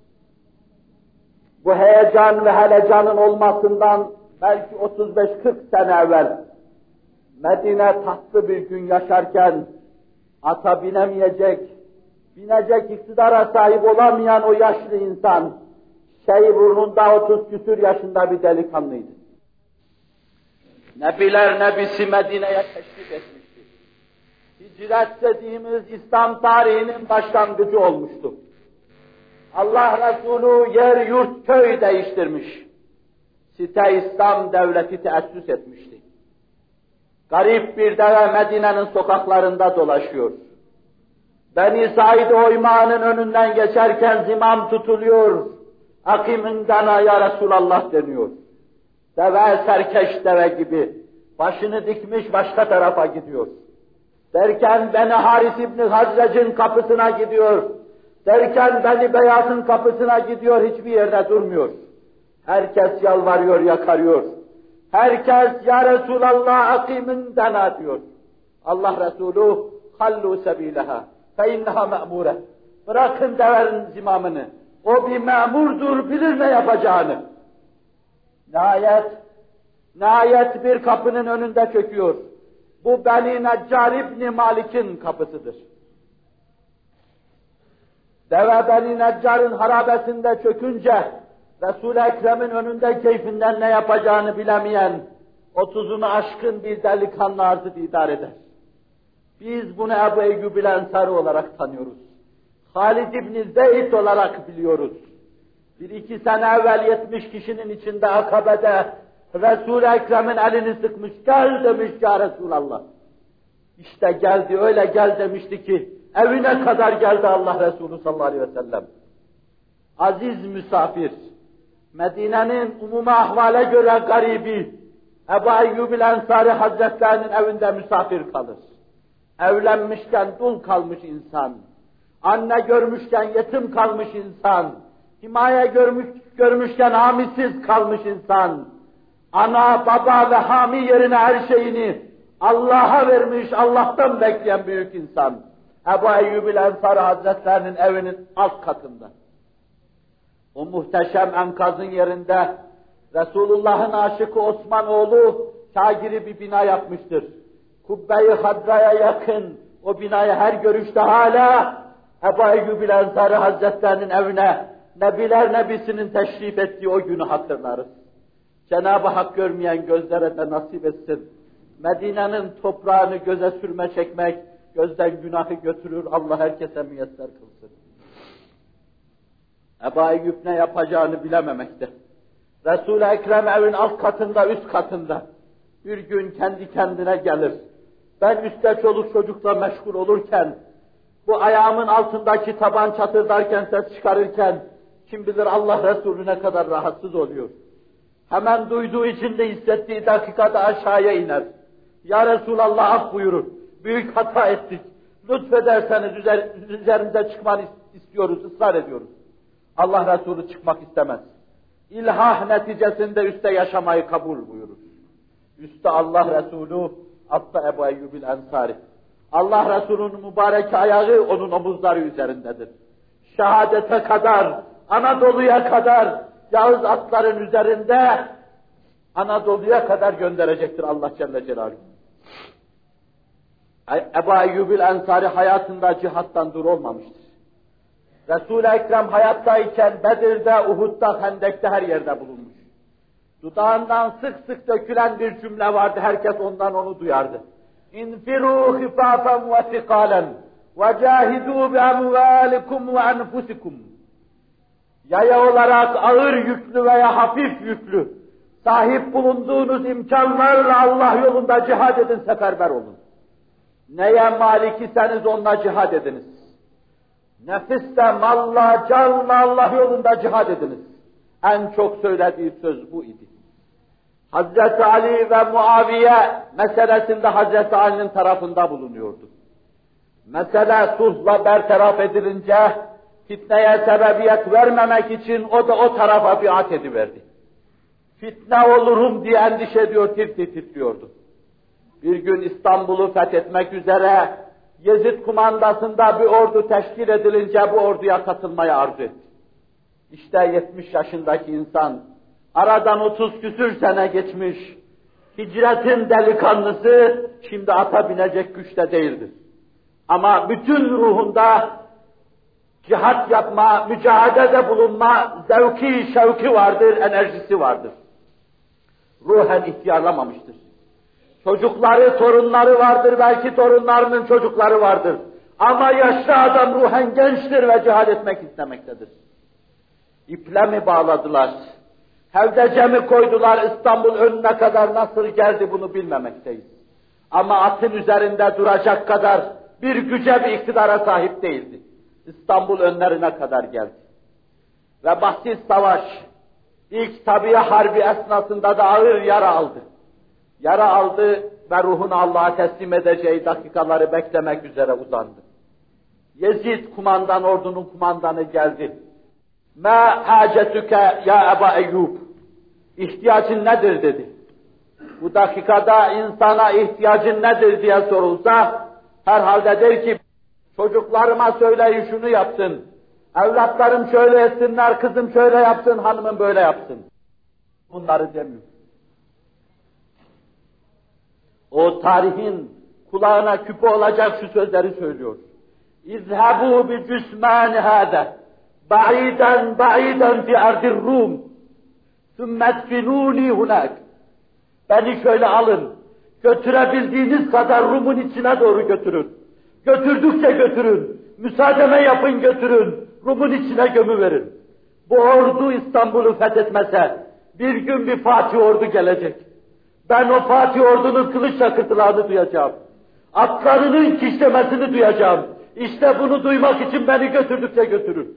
Bu heyecan ve helecanın olmasından belki otuz beş kırk sene evvel Medine tatlı bir gün yaşarken ata binemeyecek, binecek iktidara sahip olamayan o yaşlı insan, Şeyhburn'unda otuz küsür yaşında bir delikanlıydı. Nebiler Nebisi Medine'ye teşrif etmişti. Hicret dediğimiz İslam tarihinin başlangıcı olmuştu. Allah Resulü yer yurt köy değiştirmiş. Site İslam devleti teessüs etmişti. Garip bir deve Medine'nin sokaklarında dolaşıyor. Beni Said Oyma'nın önünden geçerken zimam tutuluyor. Akiminden ya Resulallah deniyor. Deve serkeş deve gibi. Başını dikmiş başka tarafa gidiyor. Derken Beni Haris İbni Hazrec'in kapısına gidiyor. Derken Beni Beyaz'ın kapısına gidiyor. Hiçbir yerde durmuyor. Herkes yalvarıyor, yakarıyor. Herkes ya Resulallah akiminden diyor. Allah Resulü hallu sebileha fe inneha me'mure. Bırakın devenin zimamını. O bir memurdur, bilir ne yapacağını. Nihayet, nihayet bir kapının önünde çöküyor. Bu Beni Neccar İbni Malik'in kapısıdır. Deve Beni Neccar'ın harabesinde çökünce, Resul-i Ekrem'in önünde keyfinden ne yapacağını bilemeyen, otuzunu aşkın bir delikanlı arzı didar eder. Biz bunu Ebu Eyyub el-Ensari olarak tanıyoruz. Halid İbni Zeyd olarak biliyoruz. Bir iki sene evvel yetmiş kişinin içinde Akabe'de Resul-i Ekrem'in elini sıkmış, gel demiş ya Resulallah. İşte geldi, öyle gel demişti ki, evine kadar geldi Allah Resulü sallallahu aleyhi ve sellem. Aziz misafir, Medine'nin umumi ahvale göre garibi, Ebu Eyyub el-Ensari Hazretlerinin evinde misafir kalır. Evlenmişken dul kalmış insan, anne görmüşken yetim kalmış insan, himaye görmüş, görmüşken hamisiz kalmış insan, ana, baba ve hami yerine her şeyini Allah'a vermiş, Allah'tan bekleyen büyük insan. Ebu Eyyub el-Ensari Hazretlerinin evinin alt katında. O muhteşem enkazın yerinde Resulullah'ın aşıkı Osmanoğlu şagiri bir bina yapmıştır. Kubbe-i Hadra'ya yakın o binayı her görüşte hala Ebu Eyyub el-Ensari Hazretlerinin evine Nebiler Nebisi'nin teşrif ettiği o günü hatırlarız. Cenab-ı Hak görmeyen gözlere de nasip etsin. Medine'nin toprağını göze sürme çekmek, gözden günahı götürür, Allah herkese müyesser kılsın. Ebu Eyyub ne yapacağını bilememekte. Resul-i Ekrem evin alt katında, üst katında. Bir gün kendi kendine gelir. Ben üstte çoluk çocukla meşgul olurken, bu ayağımın altındaki taban çatırdarken, ses çıkarırken, kim bilir Allah Resulü ne kadar rahatsız oluyor. Hemen duyduğu içinde hissettiği dakikada aşağıya iner. Ya Resulallah af buyurun, büyük hata ettik. Lütfederseniz üzer, üzerimize çıkmanı istiyoruz, ısrar ediyoruz. Allah Resulü çıkmak istemez. ilhah neticesinde üstte yaşamayı kabul buyurur. Üstte Allah Resulü, altta Ebu Eyyub el-Ensari. Allah Resulü'nün mübarek ayağı onun omuzları üzerindedir. Şehadete kadar, Anadolu'ya kadar, Yağız atların üzerinde Anadolu'ya kadar gönderecektir Allah Celle Celaluhu. Ebu Eyyub el-Ensari hayatında cihattan dur olmamıştır. Resul-i Ekrem hayattayken Bedir'de, Uhud'da, Hendek'te her yerde bulunmuş. Dudağından sık sık dökülen bir cümle vardı, herkes ondan onu duyardı. İnfiru hifafen ve sikalen ve cahidu bi amvalikum ve enfusikum. Yaya olarak ağır yüklü veya hafif yüklü, sahip bulunduğunuz imkanlarla Allah yolunda cihad edin, seferber olun. Neye malik iseniz onunla cihad ediniz. Nefisle, malla, canla Allah yolunda cihad ediniz. En çok söylediği söz bu idi. Hazreti Ali ve Muaviye meselesinde Hazreti Ali'nin tarafında bulunuyordu. Mesele sulhla bertaraf edilince fitneye sebebiyet vermemek için o da o tarafa biat ediverdi. Fitne olurum diye endişe ediyor, tir tir titriyordu. Bir gün İstanbul'u fethetmek üzere Yezid kumandasında bir ordu teşkil edilince bu orduya katılmaya arzu etti. İşte yetmiş yaşındaki insan, aradan otuz küsür sene geçmiş, hicretin delikanlısı, şimdi ata binecek güçte değildir. Ama bütün ruhunda cihat yapma, mücadelede bulunma zevki, şevki vardır, enerjisi vardır. Ruhen ihtiyarlamamıştır. Çocukları, torunları vardır, belki torunlarının çocukları vardır. Ama yaşlı adam ruhen gençtir ve cihad etmek istemektedir. İple mi bağladılar? Hevdece mi koydular? İstanbul önüne kadar nasıl geldi bunu bilmemekteyiz. Ama atın üzerinde duracak kadar bir güce, bir iktidara sahip değildi. İstanbul önlerine kadar geldi. Ve basit savaş, ilk tabiye harbi esnasında da ağır yara aldı. Yara aldı ve ruhunu Allah'a teslim edeceği dakikaları beklemek üzere uzandı. Yezid kumandan, ordunun kumandanı geldi. مَا حَاجَتُكَ ya Ebu Eyyub? İhtiyacın nedir dedi. Bu dakikada insana ihtiyacın nedir diye sorulsa, herhalde der ki, çocuklarıma söyleyin şunu yapsın, evlatlarım şöyle etsinler, kızım şöyle yapsın, hanımım böyle yapsın. Bunları demiyor. O tarihin kulağına küpe olacak şu sözleri söylüyor. İzhabu bi cüsmani hâde, ba'iden ba'iden fi ardir Rum, sümmedfinûni hunak. Beni şöyle alın, götürebildiğiniz kadar Rum'un içine doğru götürün. Götürdükçe götürün, müsaademe yapın götürün, Rum'un içine gömüverin. Bu ordu İstanbul'u fethetmese, bir gün bir Fatih ordu gelecek. Ben o Fatih ordunun kılıç şakırtılarını duyacağım. Atlarının kişlemesini duyacağım. İşte bunu duymak için beni götürdükçe götürün.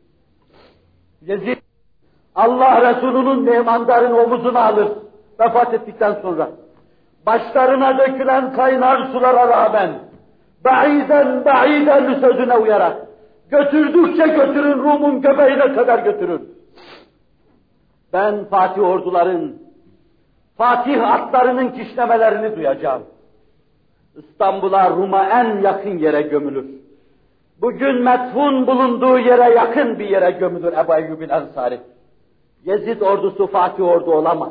Yezid, Allah Resulü'nün meymandarın omuzuna alır, vefat ettikten sonra. Başlarına dökülen kaynar sulara rağmen, ba'iden ba'iden sözüne uyarak, götürdükçe götürün, Rum'un göbeğine kadar götürün. Ben Fatih orduların, Fatih atlarının kişnemelerini duyacağım. İstanbul'a, Rum'a en yakın yere gömülür. Bugün metfun bulunduğu yere yakın bir yere gömülür Ebu Eyyub el-Ensari. Yezid ordusu Fatih ordu olamaz.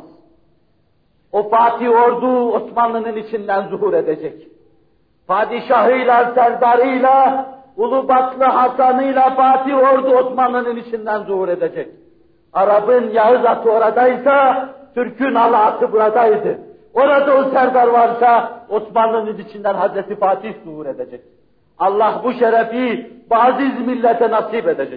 O Fatih ordu Osmanlı'nın içinden zuhur edecek. Padişahıyla, serdarıyla, Ulubatlı Hasan'ıyla Fatih ordu Osmanlı'nın içinden zuhur edecek. Arap'ın Yağız atı oradaysa, Türk'ün ala atı buradaydı. Orada o serdar varsa, Osmanlı'nın içinden Hazreti Fatih zuhur edecek. Allah bu şerefi baziz millete nasip edecek.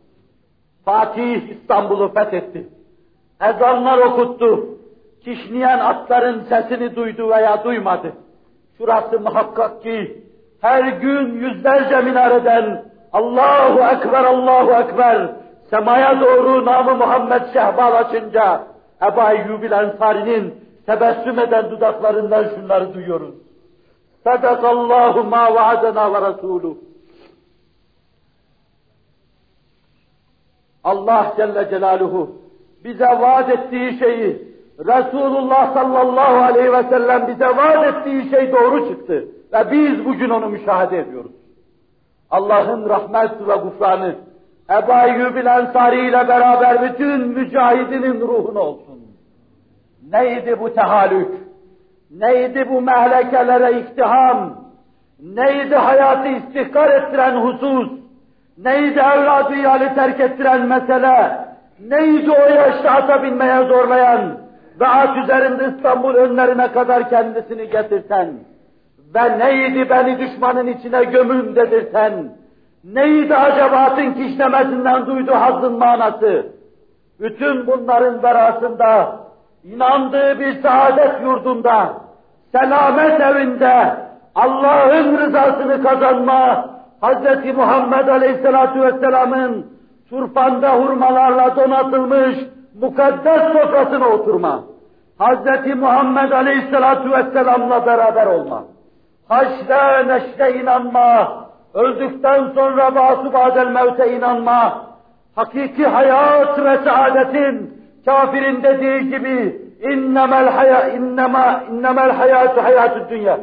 Fatih İstanbul'u fethetti. Ezanlar okuttu. Kişneyen atların sesini duydu veya duymadı. Şurası muhakkak ki her gün yüzlerce minareden Allahu Ekber, Allahu Ekber semaya doğru namı Muhammed şehbal açınca Ebu Eyyub el-Ensari'nin tebessüm eden dudaklarından şunları duyuyoruz. Sadakallahu ma vaadena ve Resulü. Allah Celle Celaluhu bize vaat ettiği şeyi, Resulullah sallallahu aleyhi ve sellem bize vaat ettiği şey doğru çıktı. Ve biz bugün onu müşahede ediyoruz. Allah'ın rahmet ve gufranı, Ebu Eyyub-ül Ensari ile beraber bütün mücahidinin ruhuna olsun. Neydi bu tehallük? Neydi bu mehlekelere iktiham? Neydi hayatı istihkar ettiren husus? Neydi evladı iyali terk ettiren mesele? Neydi o yaşta ata binmeye zorlayan ve at üzerinde İstanbul önlerine kadar kendisini getirten ve neydi beni düşmanın içine gömün dedirten? Neydi acaba atın kişnemesinden duyduğu hazzın manası? Bütün bunların berasında, inandığı bir saadet yurdunda, selamet evinde, Allah'ın rızasını kazanma, Hazreti Muhammed Aleyhisselatü Vesselam'ın turfanda hurmalarla donatılmış mukaddes sofrasına oturma, Hazreti Muhammed Aleyhisselatü Vesselam'la beraber olma, haşre neşre inanma, öldükten sonra ba'su ba'del mevte inanma, hakiki hayat ve saadetin kafirin dediği gibi innemel haya innema innemel hayatu hayatud dünya.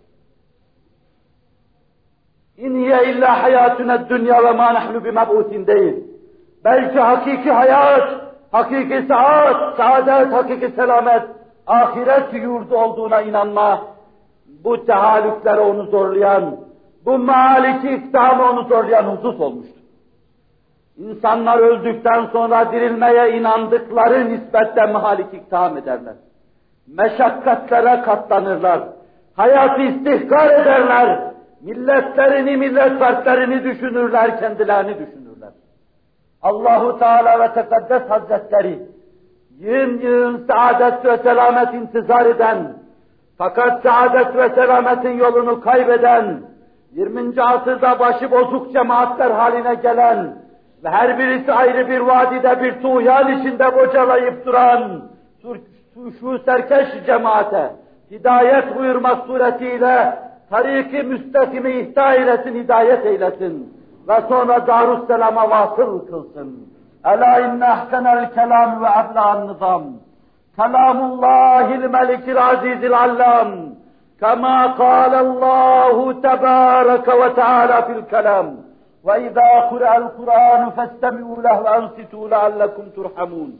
İn hiye illa hayatuna dünya ve ma nahnu bimeb'utin değil. Belki hakiki hayat, hakiki saat, saadet, hakiki selamet, ahiret yurdu olduğuna inanma. Bu tehallüklere onu zorlayan, bu maliki iktihamı onu zorlayan husus olmuştur. İnsanlar öldükten sonra dirilmeye inandıkları nispetle mahalik iktiham ederler. Meşakkatlere katlanırlar. Hayatı istihkar ederler. Milletlerini, millet fertlerini düşünürler, kendilerini düşünürler. Allahu Teala ve Tekaddes Hazretleri yığın yığın saadet ve selamet intizar eden, fakat saadet ve selametin yolunu kaybeden, yirminci asırda başı bozuk cemaatler haline gelen ve her birisi ayrı bir vadide bir tuğyan içinde bocalayıp duran şu serkeş cemaate hidayet buyurmak suretiyle tarik-i müstakimi ihda eylesin, hidayet eylesin ve sonra Darüsselam'a vasıl kılsın. Ela inne ahsenel kelam ve abla'an nizam. Kelamullahil melikil azizil allam. Kema kâlallahu tebâreke ve teâlâ fil kelam. Ve izâ kure'el Kur'ânu festemi'û leh ve ansitû leallekum turhamûn.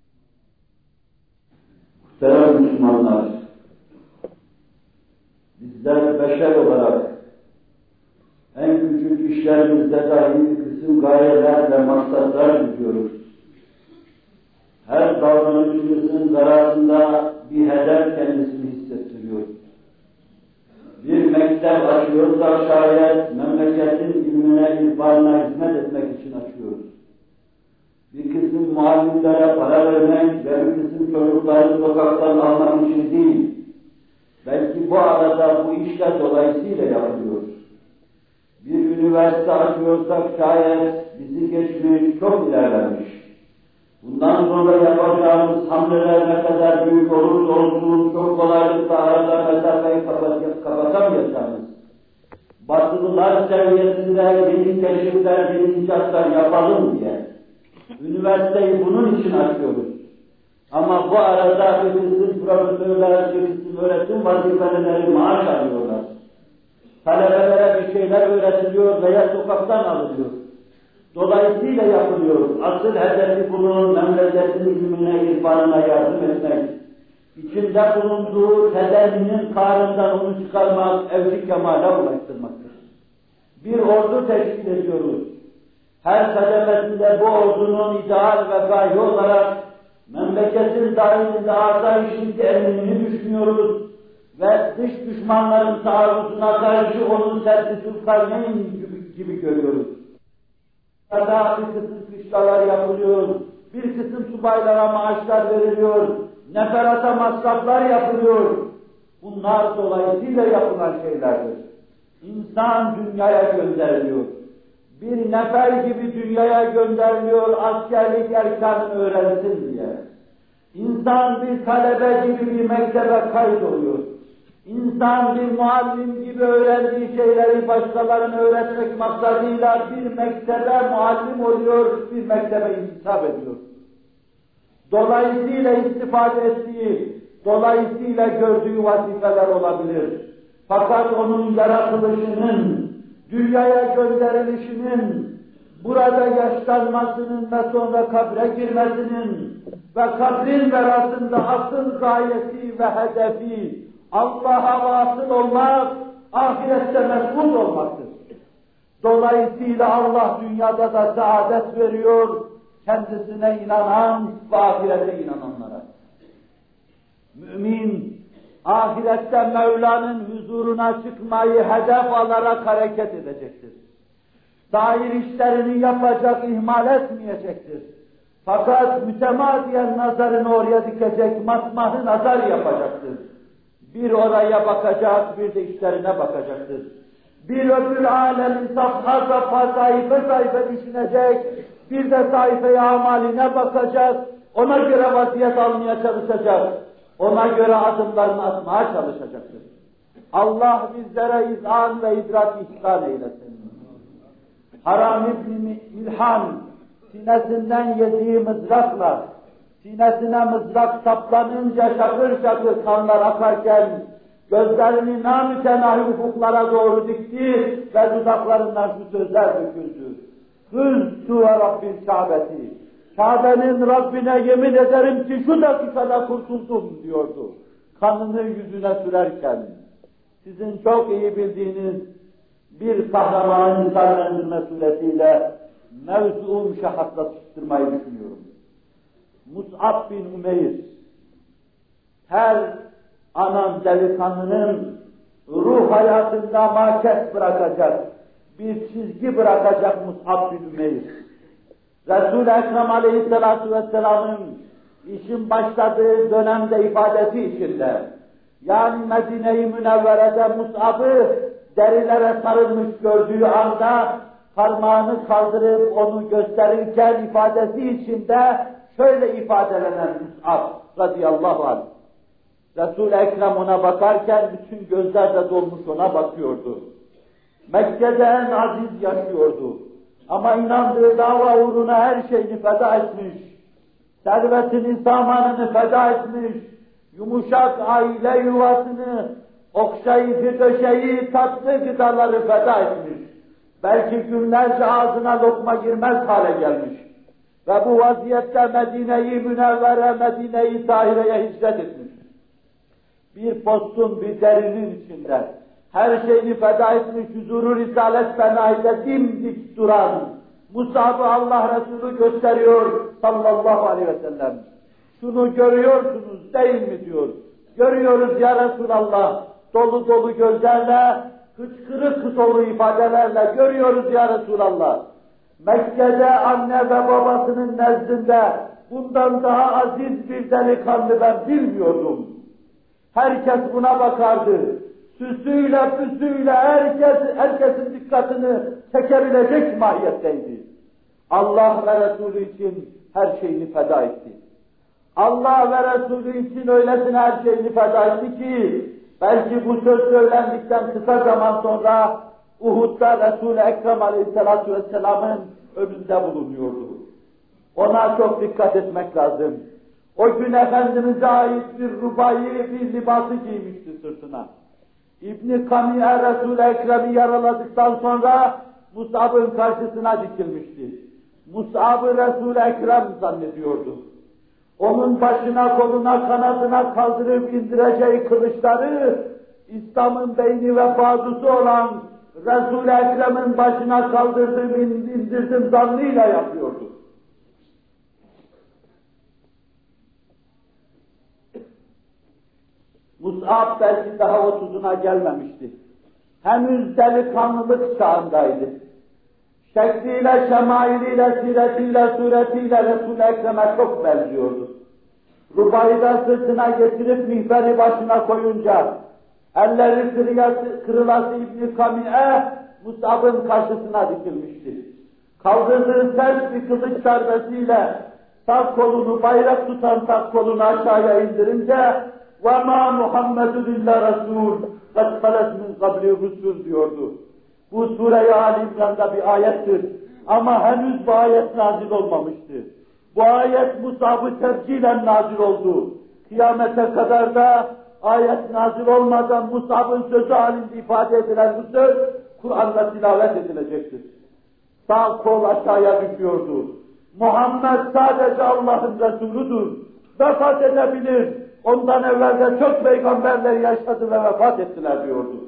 Muhterem Müslümanlar, bizler beşer olarak en küçük işlerimizde dahi bir kısım gayeler ve maksatlar gidiyoruz. Her davranışımızın zararında bir hedef kendisini hissettiriyor. Bir mektep açıyorsak şayet memleketin ilmine, irfanına hizmet etmek için açıyoruz. Bir kısım muallimlere para vermek ve bir kısım çocukları sokaktan almak için değil. Belki bu arada bu işler dolayısıyla yapılıyor. Bir üniversite açıyorsak şayet bizi geçmiş, çok ilerlemiş. Bundan sonra yapacağımız hamleler ne kadar büyük olursa olsun çok kolaylıkla arada mesafeyi kapatamayacağımız, Batılılar seviyesinde yeni keşifler, yeni icatlar yapalım diye üniversiteyi bunun için açıyoruz. Ama bu arada bir kısım profesörler, bir kısım öğretim vazifeleri maaş alıyorlar. Talebelere bir şeyler öğretiliyor veya sokaktan alınıyor. Dolayısıyla yapılıyor. Asıl hedefi bunun memleketin ilmine, irfanına yardım etmek. İçinde bulunduğu tedenninin karından onu çıkarmak, evli kemale ulaştırmaktır. Bir ordu teşkil ediyoruz. Her kademesinde bu ordunun ideal ve gaye olarak memleketin dahilinde asayişin teminini düşünüyoruz ve dış düşmanların taarruzuna karşı onun Sertüsül Karneyn gibi, gibi görüyoruz. Burada bir kısım kışlalar yapılıyor, bir kısım subaylara maaşlar veriliyor, neferata masraflar yapılıyor. Bunlar dolayısıyla yapılan şeylerdir. İnsan dünyaya gönderiliyor. Bir nefer gibi dünyaya gönderiliyor, askerlik erkanını öğrensin diye. İnsan bir talebe gibi bir mektebe kaydoluyor. İnsan bir muallim gibi öğrendiği şeyleri başkalarına öğretmek maksadıyla bir mektebe muallim oluyor, bir mektebe intisap ediyor. dolayısıyla istifade ettiği, dolayısıyla gördüğü vazifeler olabilir. Fakat onun yaratılışının, dünyaya gönderilişinin, burada yaşlanmasının ve sonra kabre girmesinin ve kabrin verasında asıl gayesi ve hedefi Allah'a vasıl olmak, ahirette mesut olmaktır. Dolayısıyla Allah dünyada da saadet veriyor, kendisine inanan ve ahirete inananlara. Mümin, ahirette Mevla'nın huzuruna çıkmayı hedef alarak hareket edecektir. Sair işlerini yapacak, ihmal etmeyecektir. Fakat mütemadiyen nazarını oraya dikecek, masmahı nazar yapacaktır. Bir oraya bakacak, bir de işlerine bakacaktır. Bir öbür alemin safha safha, sayfa sayfa düşünecek, bir de sayfaya amaline bakacak, ona göre vaziyet almaya çalışacak, ona göre adımlarını atmaya çalışacaktır. Allah bizlere izan ve idrak ihsan eylesin. Haram İbn-i İlhan, sinesinden yediği mızrakla, sinesine mızrak saplanınca şakır şakır kanlar akarken, gözlerini namütenahi ufuklara doğru dikti ve dudaklarından şu sözler döküldü. Hüzzü ve Rabbil Kâbeti. Kabe'nin Rabbine yemin ederim ki şu dakikada kurtuldum diyordu. Kanını yüzüne sürerken, sizin çok iyi bildiğiniz bir kahramanın misallendirme suretiyle mevzu'u müşahhatlaştırmayı düşünüyorum. Mus'ab bin Umeyr, her anam delikanlının ruh hayatında makes bırakacak, bir çizgi bırakacak Mus'ab bin Umeyr. Resul-i Ekrem Aleyhisselatü Vesselam'ın işin başladığı dönemde ifadesi içinde, yani Medine-i Münevvere'de Mus'ab'ı derilere sarılmış gördüğü anda parmağını kaldırıp onu gösterirken ifadesi içinde şöyle ifadelenen Mus'ab radıyallahu anh. Resul-i Ekrem ona bakarken bütün gözler de dolmuş ona bakıyordu. Mekke'de en aziz yaşıyordu. Ama inandığı dava uğruna her şeyini feda etmiş. Servetini, samanını feda etmiş. Yumuşak aile yuvasını, okşayıcı döşeyi, tatlı gıdaları feda etmiş. Belki günlerce ağzına lokma girmez hale gelmiş. Ve bu vaziyette Medine-i Münevvere, Medine-i Tahire'ye hicret etmiş. Bir postun, bir derinin içinde her şeyini feda etmiş, huzuru Risalet Fenai'de dimdik duran Mus'ab'ı Allah Resulü gösteriyor sallallahu aleyhi ve sellem. Şunu görüyorsunuz değil mi diyor. Görüyoruz ya Resulallah. Dolu dolu gözlerle, hıçkırık dolu ifadelerle görüyoruz ya Resulallah. Mekke'de anne ve babasının nezdinde bundan daha aziz bir delikanlı ben bilmiyordum. Herkes buna bakardı. Süsüyle püsüyle herkes, herkesin dikkatini çekebilecek mahiyetteydi. Allah ve Resulü için her şeyini feda etti. Allah ve Resulü için öylesine her şeyini feda etti ki, belki bu söz söylendikten kısa zaman sonra Uhud'da Resul-i Ekrem Aleyhisselatü Vesselam'ın önünde bulunuyordu. Ona çok dikkat etmek lazım. O gün Efendimiz'e ait bir rubayı, bir libası giymişti sırtına. İbn-i Kami'e Resul-i Ekrem'i yaraladıktan sonra Mus'ab'ın karşısına dikilmişti. Mus'ab'ı Resul-i Ekrem zannediyordu. Onun başına, koluna, kanadına kaldırıp indireceği kılıçları İslam'ın beyni ve fazusu olan Resul-i Ekrem'in başına kaldırdım, indirdim zannıyla yapıyordu. Mus'ab belki daha otuzuna gelmemişti. Henüz delikanlılık çağındaydı. Şekliyle, şemailiyle, siretiyle, suretiyle Resul-i Ekrem'e çok benziyordu. Rubayı da sırtına getirip mihberi başına koyunca, elleri kırılası, kırılası İbn-i Kami'e Mus'ab'ın karşısına dikilmişti. Kaldırdığı sert bir kılıç darbesiyle sağ kolunu, bayrak tutan sağ kolunu aşağıya indirince وَمَا مُحَمَّدٌ اِلَّا رَسُولٌ قَدْ خَلَتْ مِنْ قَبْلِ الرُّسُولِ diyordu. Bu Sure-i Ali İmran'da bir ayettir. Ama henüz bu ayet nazil olmamıştı. Bu ayet Musab'ı tefsilen nazil oldu. Kıyamete kadar da ayet nazil olmadan Musab'ın sözü halinde ifade edilen bu söz Kur'an'da tilavet edilecektir. Sağ kol aşağıya düşüyordu. Muhammed sadece Allah'ın Resuludur. Vefat edebilir. Ondan evvel de çok peygamberler yaşadı ve vefat ettiler diyordu.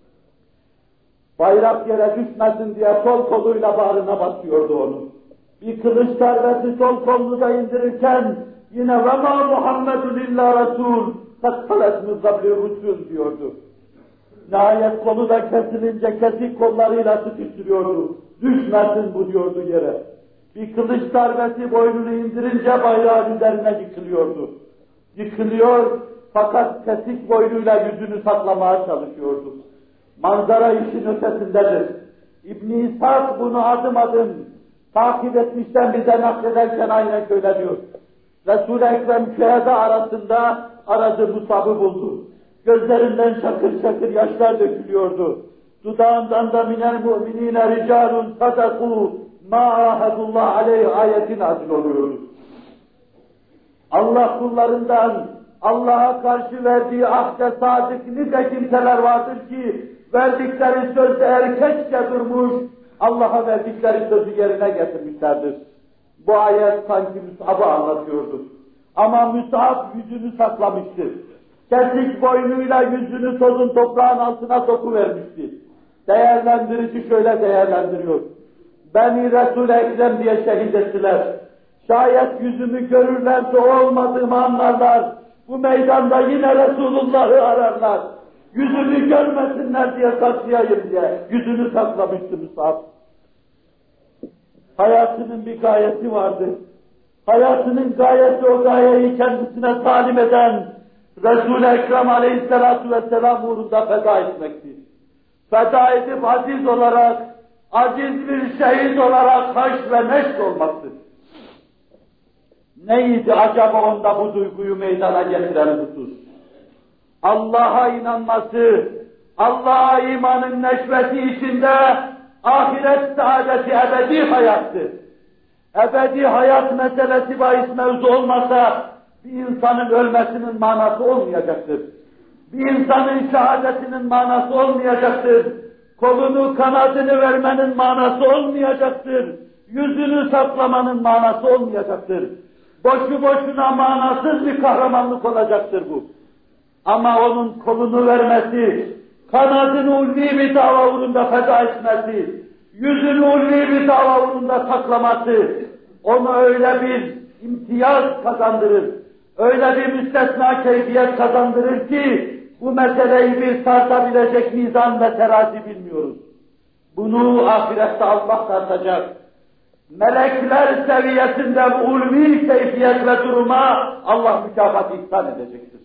Bayrak yere düşmesin diye sol koluyla bağrına basıyordu onu. Bir kılıç darbesi sol kolunu da indirirken yine ve ma Muhammedun illa Resul sakkalet mızabli rusul diyordu. Nihayet kolu da kesilince kesik kollarıyla tutuşturuyordu. Düşmesin bu diyordu yere. Bir kılıç darbesi boynunu indirince bayrağın üzerine yıkılıyordu. Yıkılıyor fakat kesik boynuyla yüzünü saklamaya çalışıyordu. Manzara işin ötesindedir. İbn-i İshak bunu adım adım takip etmişten bize naklederken aynen şöyle diyor. Resul-i Ekrem şehada arasında aradı Musab'ı buldu. Gözlerinden şakır şakır yaşlar dökülüyordu. Dudağından da minel mu'minine ricalun sadakû ma ahadullah aleyh ayeti nazil oluyordu. Allah kullarından Allah'a karşı verdiği ahde sadık nice kimseler vardır ki verdikleri sözde erkekçe durmuş, Allah'a verdikleri sözü yerine getirmişlerdir. Bu ayet sanki Mus'ab'ı anlatıyordu. Ama Mus'ab yüzünü saklamıştı. Kesik boynuyla yüzünü tozun toprağın altına sokuvermişti. Değerlendirici şöyle değerlendiriyor. Beni Resul-i Ekrem diye şehit ettiler. Şayet yüzümü görürlerse olmadığımı anlarlar. Bu meydanda yine Resulullah'ı ararlar. Yüzümü görmesinler diye saklayayım diye. Yüzünü saklamıştı Musab. Hayatının bir gayesi vardı. Hayatının gayesi o gayeyi kendisine talim eden Resul-i Ekrem aleyhissalatu vesselam uğrunda feda etmekti. Feda edip aziz olarak, aziz bir şehit olarak haş ve neşr olmaktır. Neydi acaba onda bu duyguyu meydana getiren husus? Allah'a inanması, Allah'a imanın neşveti içinde ahiret saadeti ebedi hayattı. Ebedi hayat meselesi bahis mevzu olmasa bir insanın ölmesinin manası olmayacaktır. Bir insanın şehadetinin manası olmayacaktır. Kolunu, kanadını vermenin manası olmayacaktır. Yüzünü saklamanın manası olmayacaktır. Boşu boşuna manasız bir kahramanlık olacaktır bu. Ama onun kolunu vermesi, kanadını ulvi bir dava uğrunda feda etmesi, yüzünü ulvi bir dava uğrunda saklaması, onu öyle bir imtiyaz kazandırır, öyle bir müstesna keyfiyet kazandırır ki, bu meseleyi bir tartabilecek mizan ve terazi bilmiyoruz. Bunu ahirette Allah tartacak. Melekler seviyesinde bu ulvi keyfiyet ve duruma Allah mükafat ihsan edecektir.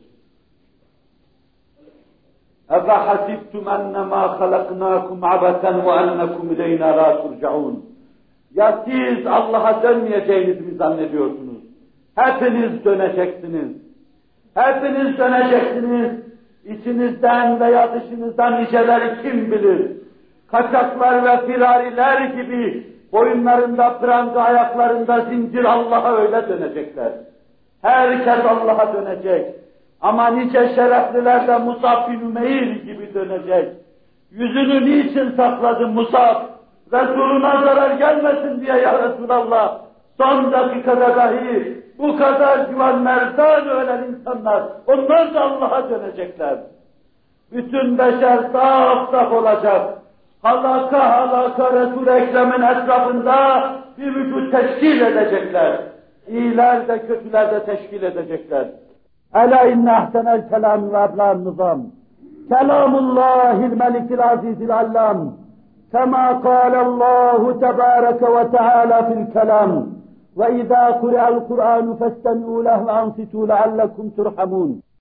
اَفَحَسِبْتُمْ اَنَّمَا خَلَقْنَاكُمْ عَبَثًا وَاَنَّكُمْ اِلَيْنَا لَا تُرْجَعُونَ. Ya siz Allah'a dönmeyeceğinizi mi zannediyorsunuz? Hepiniz döneceksiniz. Hepiniz döneceksiniz. İçinizden veya dışınızdan niceleri kim bilir? Kaçaklar ve firariler gibi boyunlarında pranga, ayaklarında zincir Allah'a öyle dönecekler. Herkes Allah'a dönecek. Ama nice şerefliler de Musab bin Ümeyr gibi dönecek. Yüzünü niçin sakladın Musab? Resuluna zarar gelmesin diye ya Resulallah. Son dakikada dahi bu kadar güven merdan ölen insanlar, onlar da Allah'a dönecekler. Bütün beşer saf saf olacak. Halaka halaka Resul-i Ekrem'in etrafında bir vücut teşkil edecekler. İyiler de kötüler de teşkil edecekler. Ela inne ahsenel kelam ve ebla'n nizam. Kelamullahil melikil azizil allam. Kema kâlallahu tebâreke ve teâlâ fil kelam. Ve izâ kure'el Kur'ânu festemi'û lehu ve ansitû leallekum turhamun.